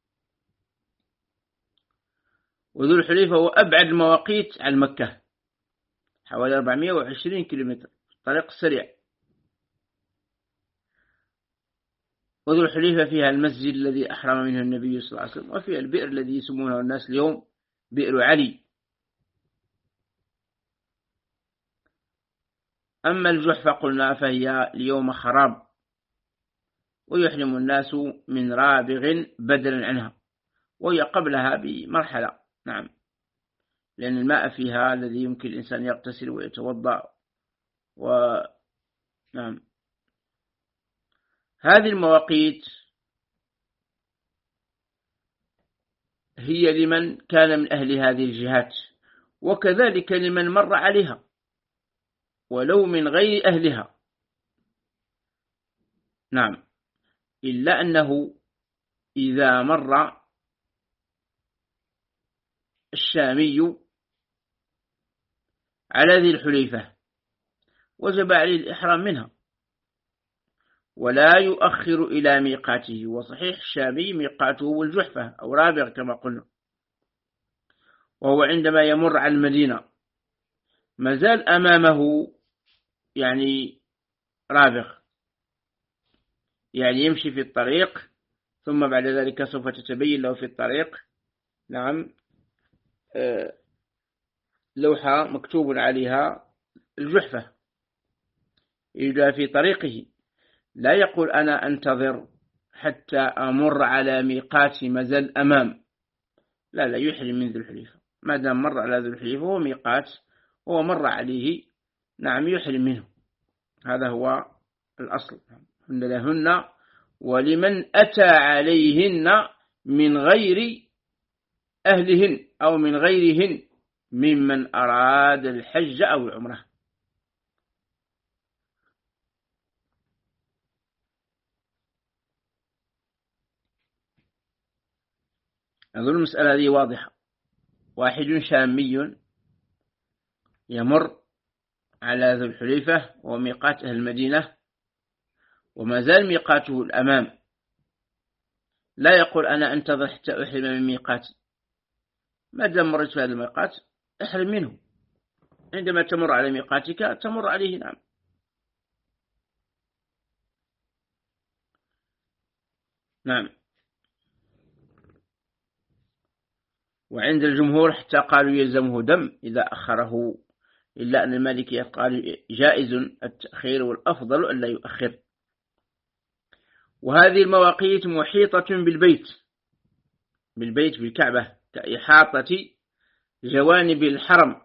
وذو الحليفة هو أبعد المواقيت عن مكة، حوالي أربعمائة وعشرين كيلومتر طريق السريع. وذو الحليفة فيها المسجد الذي أحرم منه النبي صلى الله عليه وسلم، وفيها البئر الذي يسمونه الناس اليوم بئر علي. أما الجحفة قلنا فهي اليوم خراب، ويحرم الناس من رابغ بدلا عنها، وهي قبلها بمرحلة. نعم، لأن الماء فيها الذي يمكن الإنسان يغتسل ويتوضأ. و نعم، هذه المواقيت هي لمن كان من أهل هذه الجهات، وكذلك لمن مر عليها ولو من غير أهلها. نعم، إلا أنه إذا مر الشامي على ذي الحليفة وجب عليه الإحرام منها ولا يؤخر إلى ميقاته. وصحيح الشامي ميقاته الجحفة أو رابغ كما قلنا، وهو عندما يمر على المدينة ما زال أمامه يعني رابغ، يعني يمشي في الطريق ثم بعد ذلك سوف تتبين له في الطريق نعم لوحة مكتوب عليها الجحفة يجرى في طريقه. لا يقول أنا أنتظر حتى أمر على ميقات مازال أمام، لا لا، يحرم من ذي الحليفة ما دام مر على ذي الحليفة هو ميقات هو مر عليه. نعم، يحرم منه. هذا هو الأصل. هن لهن ولمن أتى عليهن من غير أهلهن أو من غيرهن ممن أراد الحج أو العمرة. أظن المسألة هذه واضحة. واحد شامي يمر على ذو الحليفة وميقات أهل المدينة وما زال ميقاته الأمام، لا يقول أنا أنتظر حتى أحرم من ميقاتي، ما دام مرت في هذا الميقات احرم منه. عندما تمر على ميقاتك تمر عليه. نعم. نعم. وعند الجمهور حتى قالوا يلزمه دم إذا أخره، إلا أن المالكية قالوا جائز التأخير والأفضل أن لا يؤخر. وهذه المواقيت محيطة بالبيت بالبيت بالكعبة كإحاطة جوانب الحرم،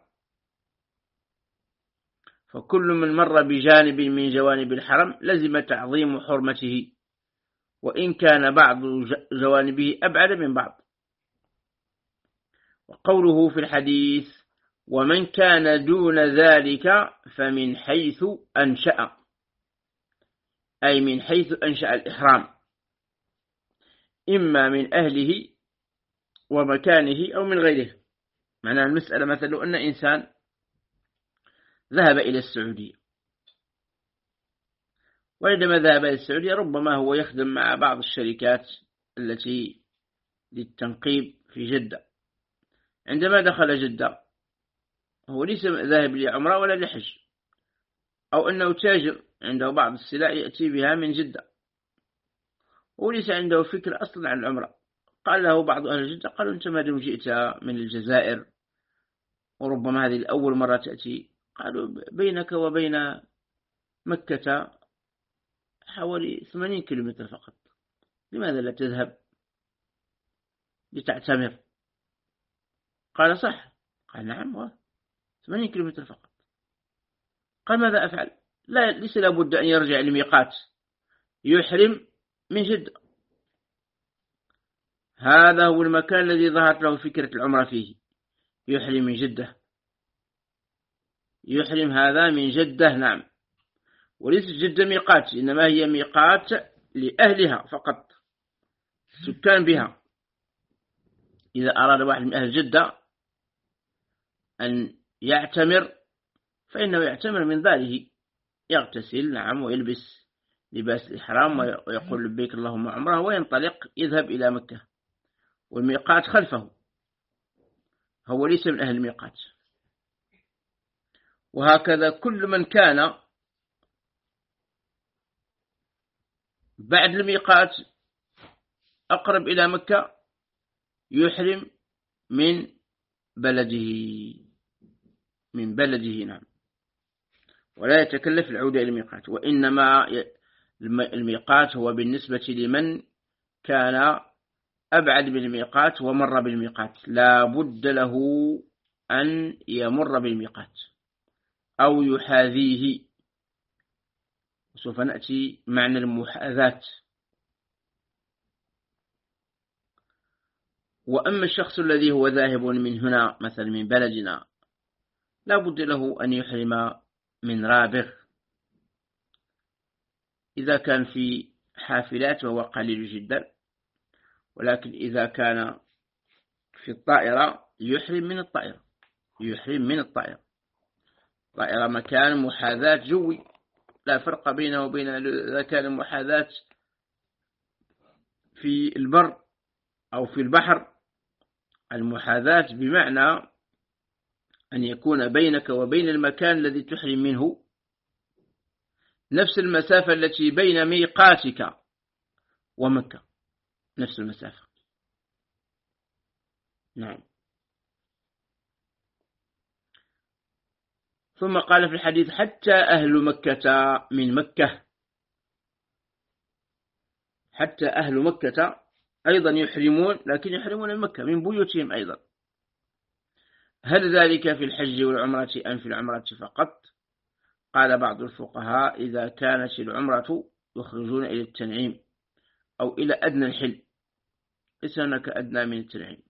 فكل من مر بجانب من جوانب الحرم لزم تعظيم حرمته وإن كان بعض جوانبه أبعد من بعض. وقوله في الحديث ومن كان دون ذلك فمن حيث أنشأ، أي من حيث أنشأ الإحرام، إما من أهله ومكانه أو من غيره. معنى المسألة مثل أن إنسان ذهب إلى السعودية، وعندما ذهب إلى السعودية ربما هو يخدم مع بعض الشركات التي للتنقيب في جدة. عندما دخل جدة هو ليس ذاهب لعمرة ولا لحج، أو أنه تاجر عنده بعض السلع يأتي بها من جدة وليس عنده فكرة أصلا عن العمرة. قال له بعض أهل جدة قالوا أنت ما دام جئت من الجزائر وربما هذه الأول مرة تأتي، قالوا بينك وبين مكة حوالي ثمانين كيلومتر فقط، لماذا لا تذهب لتعتمر؟ قال صح. قال نعم، ثمانين كيلومتر فقط. قال ماذا أفعل؟ لا، ليس لابد أن يرجع لميقات، يحرم من جدة. هذا هو المكان الذي ظهرت له فكرة العمرة فيه، يحرم من جدة، يحرم هذا من جدة. نعم. وليس جدة ميقات، إنما هي ميقات لأهلها فقط، سكان بها. إذا أراد واحد من أهل جدة أن يعتمر فإنه يعتمر من ذلك، يغتسل نعم ويلبس لباس الإحرام ويقول لبيك اللهم عمره وينطلق يذهب إلى مكة، والميقات خلفه، هو ليس من أهل الميقات. وهكذا كل من كان بعد الميقات أقرب إلى مكة يحرم من بلده من بلده. نعم. ولا يتكلف العودة إلى الميقات، وإنما الميقات هو بالنسبة لمن كان أبعد بالميقات ومر بالميقات، لا بد له أن يمر بالميقات أو يحاذيه، سوف نأتي معنى المحاذاة. وأما الشخص الذي هو ذاهب من هنا مثلا من بلدنا لا بد له أن يحرم من رابغ إذا كان في حافلات وهو قليل جدا، ولكن إذا كان في الطائرة يحرم من الطائرة، يحرم من الطائرة. طائرة مكان محاذاة جوي، لا فرق بينه وبين إذا كان محاذاة في البر أو في البحر. المحاذاة بمعنى أن يكون بينك وبين المكان الذي تحرم منه نفس المسافة التي بين ميقاتك ومكة، نفس المسافة. نعم. ثم قال في الحديث حتى أهل مكة من مكة، حتى أهل مكة أيضا يحرمون، لكن يحرمون من مكة من بيوتهم أيضا. هل ذلك في الحج والعمرة أم في العمرة فقط؟ قال بعض الفقهاء إذا كانت العمرة يخرجون إلى التنعيم أو إلى أدنى الحل، ليس هناك أدنى من التنعيم.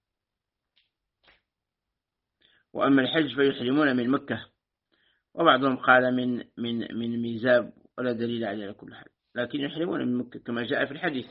وأما الحج فيحرمون من مكة، وبعضهم قال من من من ميزاب، ولا دليل على كل حال، لكن يحرمون من مكة كما جاء في الحديث.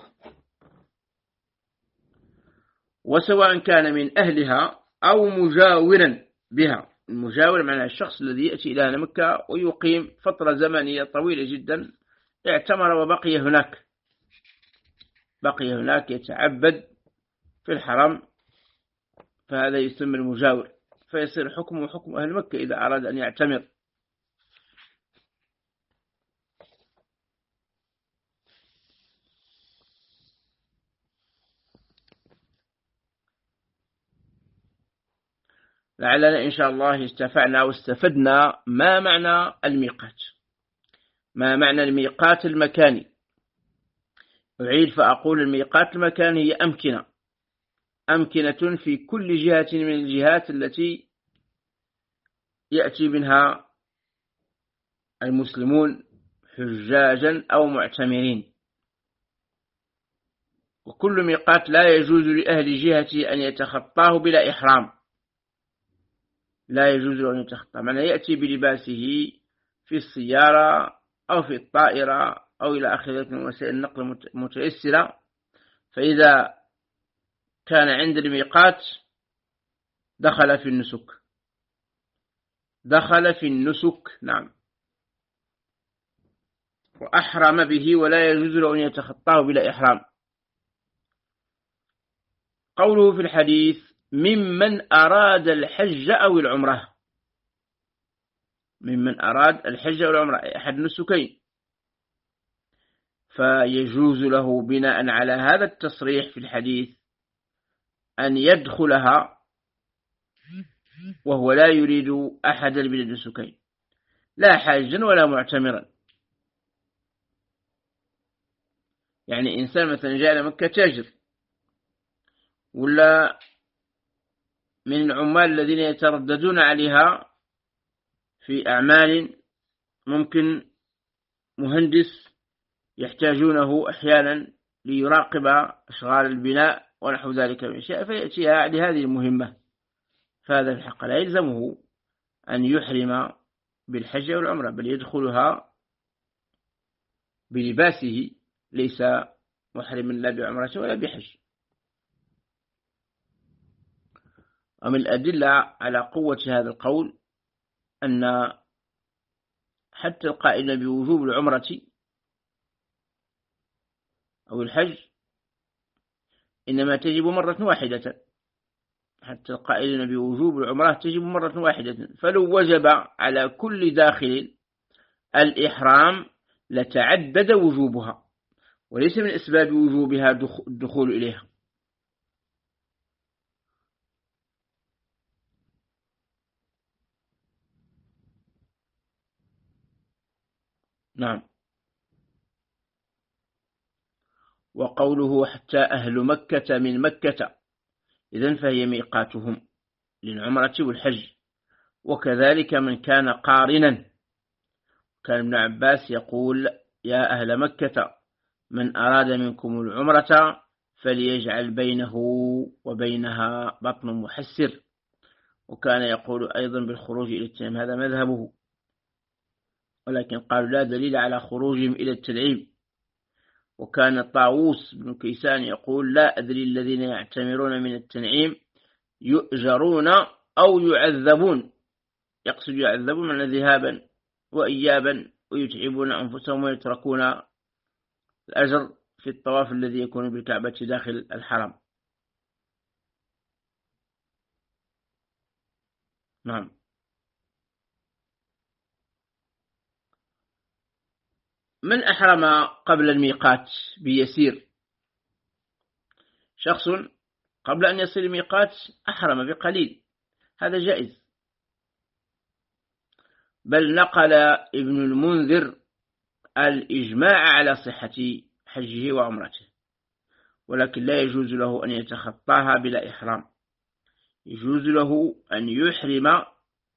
وسواء كان من أهلها أو مجاورا بها، المجاور معنى الشخص الذي يأتي إلى مكة ويقيم فترة زمنية طويلة جدا، اعتمر وبقي هناك، بقي هناك يتعبد في الحرم، فهذا يسمى المجاور، فيصير حكمه حكم أهل مكة إذا أراد أن يعتمر. لعلنا إن شاء الله استفعنا واستفدنا ما معنى الميقات، ما معنى الميقات المكاني. أعيد فأقول الميقات المكاني هي أمكنة، أمكنة في كل جهة من الجهات التي يأتي منها المسلمون حجاجا أو معتمرين. وكل ميقات لا يجوز لأهل جهته أن يتخطاه بلا إحرام، لا يجوز له أن يتخطى، معنى يأتي بلباسه في السيارة أو في الطائرة أو إلى آخره من وسائل النقل المتيسرة. فإذا كان عند الميقات دخل في النسك، دخل في النسك نعم، وأحرم به، ولا يجوز له أن يتخطاه بلا إحرام. قوله في الحديث ممن أراد الحج أو العمرة، ممن أراد الحج أو العمرة أحد نسكين، فيجوز له بناء على هذا التصريح في الحديث أن يدخلها وهو لا يريد أحد من النسكين، لا حاجا ولا معتمرا. يعني إنسان مثلا جاء إلى مكة تاجر، ولا من العمال الذين يترددون عليها في أعمال، ممكن مهندس يحتاجونه أحيانا ليراقب أشغال البناء ونحو ذلك من شيء، فيأتيها لهذه المهمة، فهذا الحق لا يلزمه أن يحرم بالحج والعمرة، بل يدخلها بلباسه، ليس محرما لا بعمرة ولا بحج. ومن الأدلة على قوة هذا القول أن حتى القائلين بوجوب العمرة أو الحج إنما تجب مرة واحدة، حتى القائلين بوجوب العمرة تجب مرة واحدة، فلو وجب على كل داخل الإحرام لتعدد وجوبها، وليس من أسباب وجوبها الدخول إليها. نعم. وقوله حتى أهل مكة من مكة، إذن فهي ميقاتهم للعمرة والحج. وكذلك من كان قارنا، كان ابن عباس يقول يا أهل مكة من أراد منكم العمرة فليجعل بينه وبينها بطن محسر. وكان يقول أيضا بالخروج إلى التنعيم، هذا مذهبه، ولكن قالوا لا دليل على خروجهم إلى التنعيم. وكان طاووس بن كيسان يقول لا أدري الذين يعتمرون من التنعيم يؤجرون أو يعذبون، يقصد يعذبون من ذهابا وإيابا ويتعبون أنفسهم ويتركون الأجر في الطواف الذي يكون بالكعبة داخل الحرم. نعم. من أحرم قبل الميقات بيسير، شخص قبل أن يصل الميقات أحرم بقليل، هذا جائز. بل نقل ابن المنذر الإجماع على صحة حجه وعمرته، ولكن لا يجوز له أن يتخطاها بلا إحرام، يجوز له أن يحرم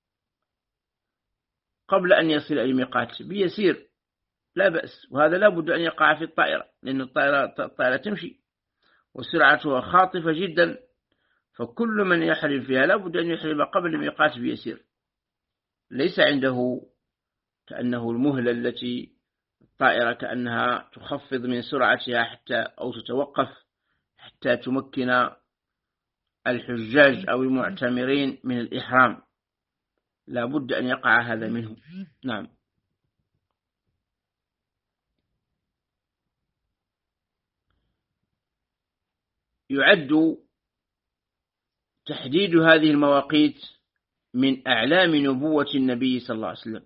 قبل أن يصل إلى الميقات بيسير لا بأس. وهذا لا بد أن يقع في الطائرة، لأن الطائرة, الطائرة تمشي وسرعتها خاطفة جدا، فكل من يحرم فيها لا بد أن يحرم قبل الميقات بيسير، ليس عنده كأنه المهلة التي الطائرة كأنها تخفض من سرعتها حتى أو تتوقف حتى تمكن الحجاج أو المعتمرين من الإحرام، لا بد أن يقع هذا منه. نعم. يعد تحديد هذه المواقيت من أعلام نبوة النبي صلى الله عليه وسلم،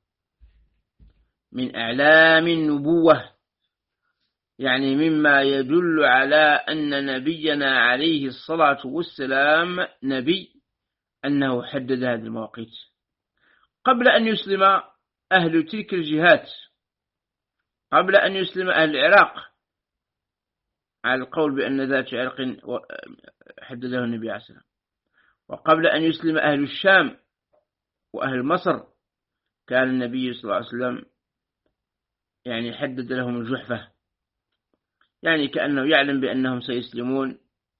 من أعلام النبوة، يعني مما يدل على أن نبينا عليه الصلاة والسلام نبي، أنه حدد هذه المواقيت قبل أن يسلم أهل تلك الجهات، قبل أن يسلم أهل العراق، على القول بأن ذات عرق حدده النبي عليه السلام، وقبل أن يسلم أهل الشام وأهل مصر، كان النبي صلى الله عليه وسلم يعني حدد لهم الجحفة، يعني كأنه يعلم بأنهم سيسلمون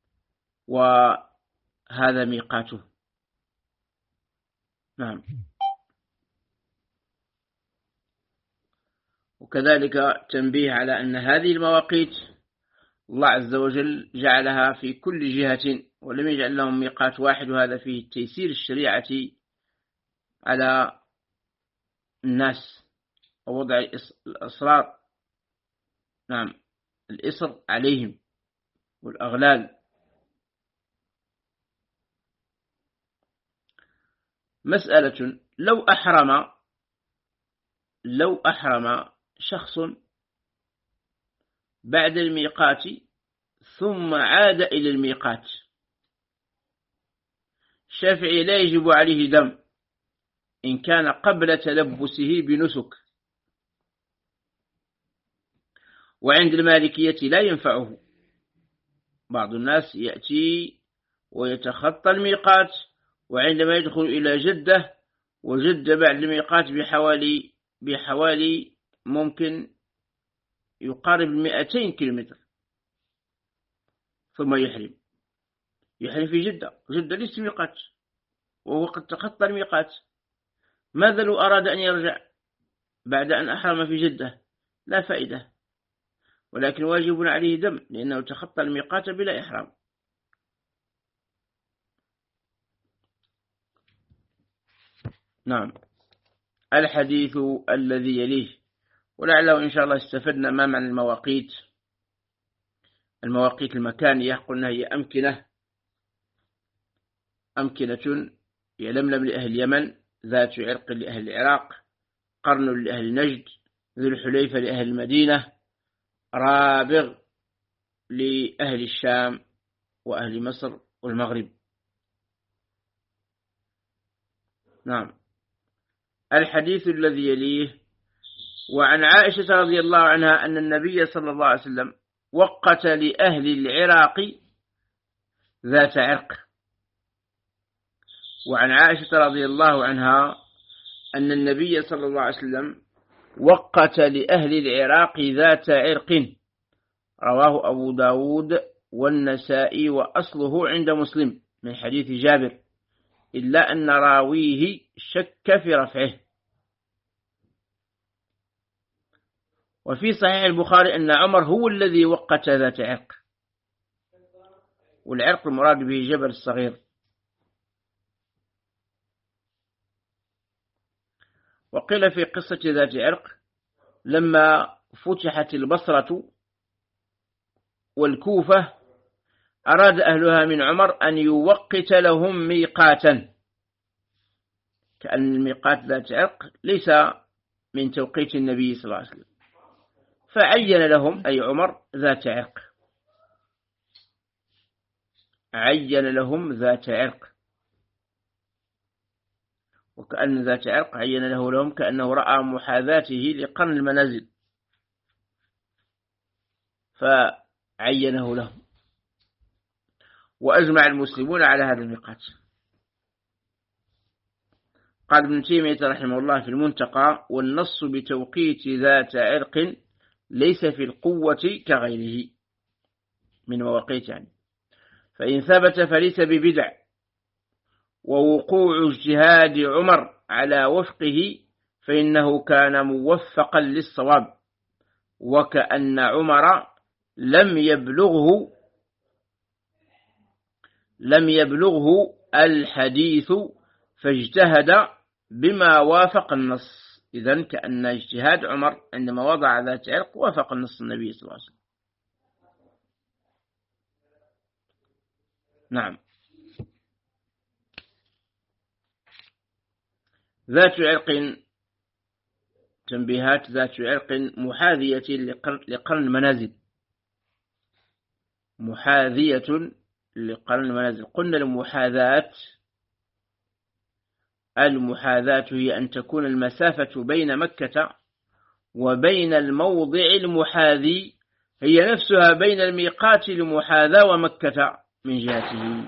وهذا ميقاته. نعم. وكذلك تنبيه على أن هذه المواقيت الله عز وجل جعلها في كل جهة، ولم يجعل لهم ميقات واحد، وهذا فيه تيسير الشريعة على الناس ووضع الإصرار، نعم، الإصر عليهم والأغلال. مسألة: لو أحرم لو أحرم شخص بعد الميقات ثم عاد إلى الميقات، الشافعي لا يجب عليه دم إن كان قبل تلبسه بنسك، وعند المالكية لا ينفعه. بعض الناس يأتي ويتخطى الميقات، وعندما يدخل إلى جدة وجدة بعد الميقات بحوالي بحوالي ممكن يقارب مئتين كيلومتر، ثم يحرم يحرم في جدة، جدة ليس ميقات وهو قد تخطى الميقات. ماذا لو أراد أن يرجع بعد أن أحرم في جدة؟ لا فائدة، ولكن واجب عليه دم لأنه تخطى الميقات بلا إحرام. نعم. الحديث الذي يليه، ولعله إن شاء الله استفدنا ما معنى المواقيت. المواقيت المكانية قلنا هي أمكنة أمكنة يلملم لأهل اليمن، ذات عرق لأهل العراق، قرن لأهل نجد، ذو الحليفة لأهل المدينة، رابغ لأهل الشام وأهل مصر والمغرب. نعم. الحديث الذي يليه وعن عائشة رضي الله عنها أن النبي صلى الله عليه وسلم وقت لأهل العراق ذات عرق. وعن عائشة رضي الله عنها أن النبي صلى الله عليه وسلم وقت لأهل العراق ذات عرق، رواه أبو داود والنسائي وأصله عند مسلم من حديث جابر، إلا أن راويه شك في رفعه. وفي صحيح البخاري أن عمر هو الذي وقت ذات عرق، والعرق المراد به جبل الصغير. وقيل في قصة ذات عرق لما فتحت البصرة والكوفة أراد أهلها من عمر أن يوقت لهم ميقاتا، كأن الميقات ذات عرق ليس من توقيت النبي صلى الله عليه وسلم، فعين لهم أي عمر ذات عرق، عين لهم ذات عرق، وكأن ذات عرق عين له لهم كأنه رأى محاذاته لقرن المنازل فعينه لهم. وأجمع المسلمون على هذا الميقات. قال ابن تيمية رحمه الله في المنتقى: والنص بتوقيت ذات عرق ليس في القوة كغيره من مواقيت يعني، فإن ثبت فليس ببدع، ووقوع اجتهاد عمر على وفقه فإنه كان موفقا للصواب، وكأن عمر لم يبلغه لم يبلغه الحديث فاجتهد بما وافق النص. إذن كأن اجتهاد عمر عندما وضع ذات عرق وافق النص النبي صلى الله عليه وسلم. نعم. ذات عرق، تنبيهات: ذات عرق محاذية لقرن المنازل، محاذية لقرن المنازل. قلنا المحاذاة المحاذاة هي أن تكون المسافة بين مكة وبين الموضع المحاذي هي نفسها بين الميقات المحاذاة ومكة من جهته.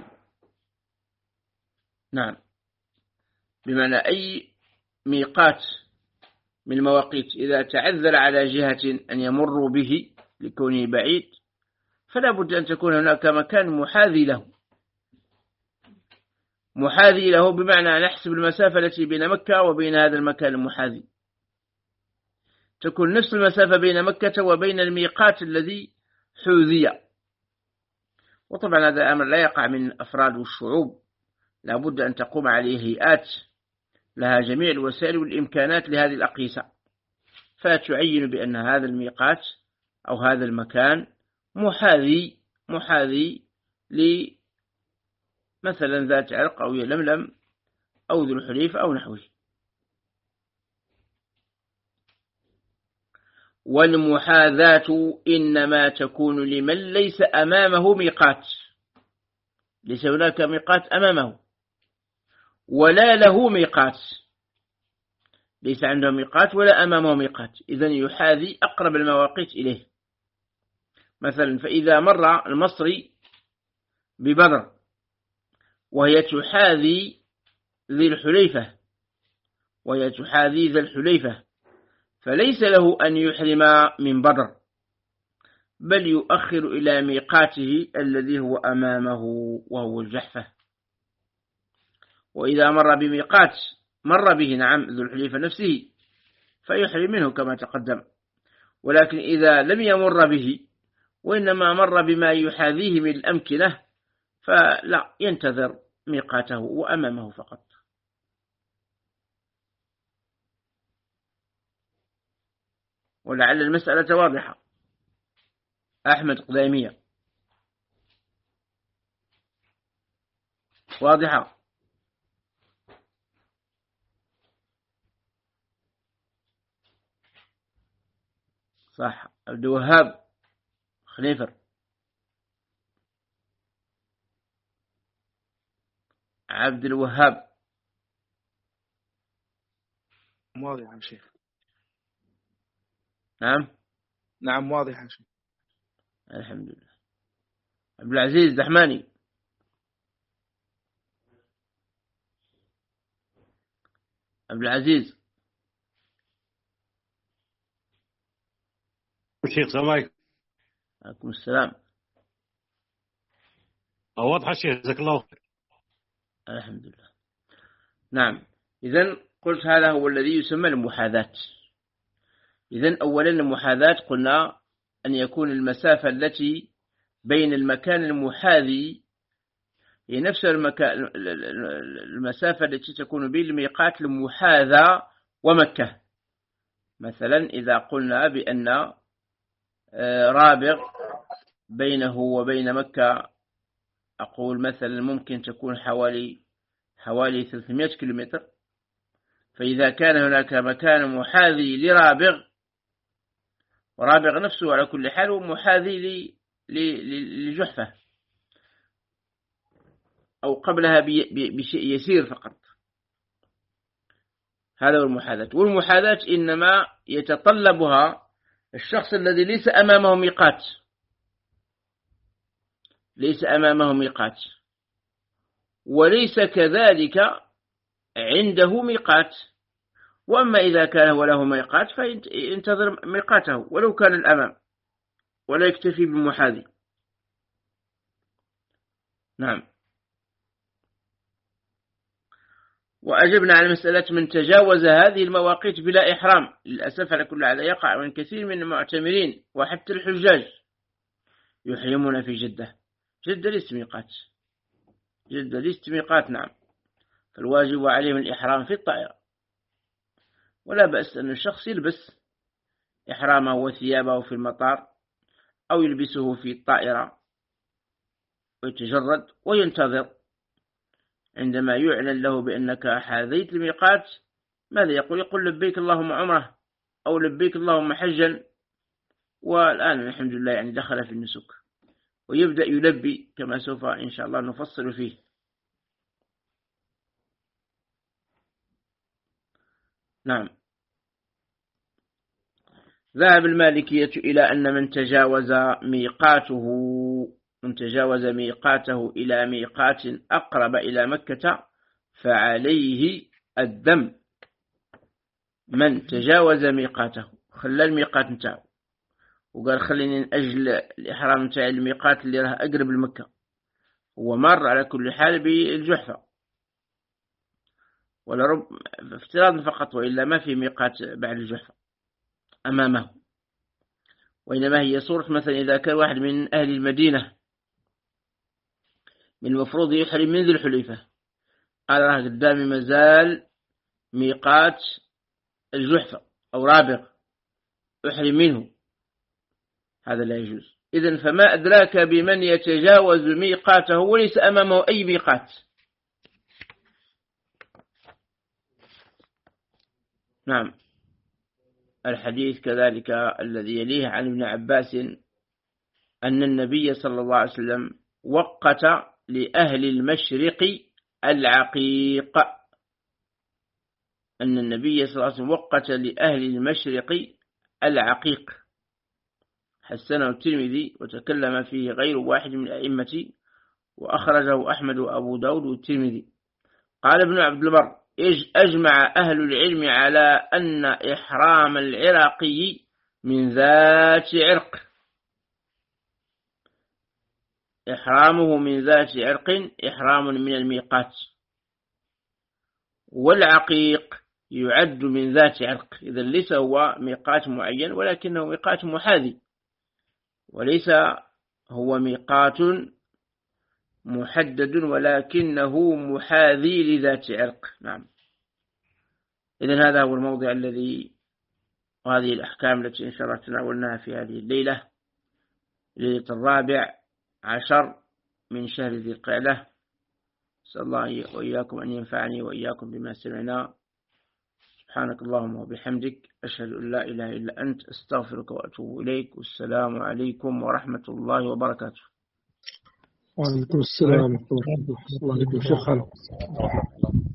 نعم، بمعنى أي ميقات من المواقيت إذا تعذر على جهة أن يمروا به لكونه بعيد فلا بد أن تكون هناك مكان محاذي له. محاذي له بمعنى نحسب المسافة التي بين مكة وبين هذا المكان المحاذي، تكون نفس المسافة بين مكة وبين الميقات الذي حوذي. وطبعا هذا الأمر لا يقع من أفراد والشعوب، لا بد أن تقوم عليه هيئات لها جميع الوسائل والإمكانات لهذه الأقيسة، فتعين بأن هذا الميقات أو هذا المكان محاذي محاذي لمثلا ذات عرق أو يلملم أو ذو الحليفة أو نحوه. والمحاذاة إنما تكون لمن ليس أمامه ميقات، ليس هناك ميقات أمامه ولا له ميقات، ليس عنده ميقات ولا أمامه ميقات، إذن يحاذي أقرب المواقيت إليه. مثلا فإذا مر المصري ببدر وهي تحاذي ذي الحليفة وهي تحاذي ذي الحليفة فليس له أن يحرم من بدر، بل يؤخر إلى ميقاته الذي هو أمامه وهو الجحفة. وإذا مر بميقات مر به نعم ذو الحليفة نفسه فيحرم منه كما تقدم، ولكن إذا لم يمر به وإنما مر بما يحاذيه من الأمكنة فلا، ينتظر ميقاته وأمامه فقط. ولعل المسألة واضحة. أحمد قديمية واضحة. صح. عبد الوهاب خليفر. عبد الوهاب واضح يا شيخ. نعم نعم واضح يا شيخ. الحمد لله. عبد العزيز دحماني. عبد العزيز. شيخ السلام عليكم. عليكم السلام. واضحة شيخ جزاك الله خير. الحمد لله. نعم. إذن قلت هذا هو الذي يسمى المحاذاة. إذن أولا المحاذاة قلنا أن يكون المسافة التي بين المكان المحاذي هي نفس المكان المسافة التي تكون بين الميقات المحاذى ومكة. مثلا إذا قلنا بأن رابغ بينه وبين مكة، أقول مثلا ممكن تكون حوالي حوالي ثلاثمائة كيلومتر، فإذا كان هناك مكان محاذي لرابغ، ورابغ نفسه على كل حال محاذي لجحفة أو قبلها بشيء يسير فقط، هذا هو المحاذاة. والمحاذاة إنما يتطلبها الشخص الذي ليس أمامه ميقات، ليس أمامه ميقات وليس كذلك عنده ميقات. وأما إذا كان وله ميقات فينتظر ميقاته ولو كان الأمام، ولا يكتفي بالمحاذي. نعم. وأجبنا على مسألة من تجاوز هذه المواقيت بلا إحرام. للأسف على كل هذا يقع من كثير من المعتمرين وحتى الحجاج يحرمون في جدة. جدة ليست ميقات، جدة ليست ميقات. نعم. فالواجب عليهم الإحرام في الطائرة، ولا بأس أن الشخص يلبس إحرامه وثيابه في المطار أو يلبسه في الطائرة ويتجرد وينتظر عندما يعلن له بأنك حاذيت الميقات. ماذا يقول؟ يقول لبيك اللهم عمره أو لبيك اللهم حجا. والآن الحمد لله يعني دخل في النسك ويبدأ يلبي كما سوف إن شاء الله نفصل فيه. نعم. ذهب المالكية إلى أن من تجاوز ميقاته من تجاوز ميقاته إلى ميقات أقرب إلى مكة فعليه الدم. من تجاوز ميقاته، خلى الميقات نتاعه وقال خليني من أجل الإحرام نتاع الميقات اللي راه أقرب لمكة، هو مر على كل حال بالجحفة ولا رب افتراض فقط، وإلا ما في ميقات بعد الجحفة أمامه، وإنما هي صورة مثلا إذا كان واحد من أهل المدينة من المفروض يحرم من ذي الحليفة، قال راه قدامي مازال ميقات الجحفة أو رابغ أحرم منه، هذا لا يجوز. إذن فما أدراك بمن يتجاوز ميقاته وليس أمامه أي ميقات. نعم. الحديث كذلك الذي يليه عن ابن عباس أن النبي صلى الله عليه وسلم وقت لأهل المشرق العقيق، أن النبي صلى الله عليه وسلم وقت لأهل المشرق العقيق، حسنه الترمذي وتكلم فيه غير واحد من الأئمة، وأخرجه أحمد وأبو داود والترمذي. قال ابن عبد البر أجمع أهل العلم على أن إحرام العراقي من ذات عرق، إحرامه من ذات عرق إحرام من الميقات، والعقيق يعد من ذات عرق. إذا ليس هو ميقات معين ولكنه ميقات محاذي، وليس هو ميقات محدد ولكنه محاذي لذات عرق. نعم. إذن هذا هو الموضع الذي وهذه الأحكام التي إن شاء الله تناولناها في هذه الليلة، ليلة الرابع عشر من شهر ذي القعدة. أسأل الله وإياكم أن ينفعني وإياكم بما سمعنا. سبحانك اللهم وبحمدك، أشهد أن لا إله إلا أنت، أستغفرك وأتوب إليك، والسلام عليكم ورحمة الله وبركاته. وعليكم السلام ورحمة الله وبركاته. الله يكون شيخ.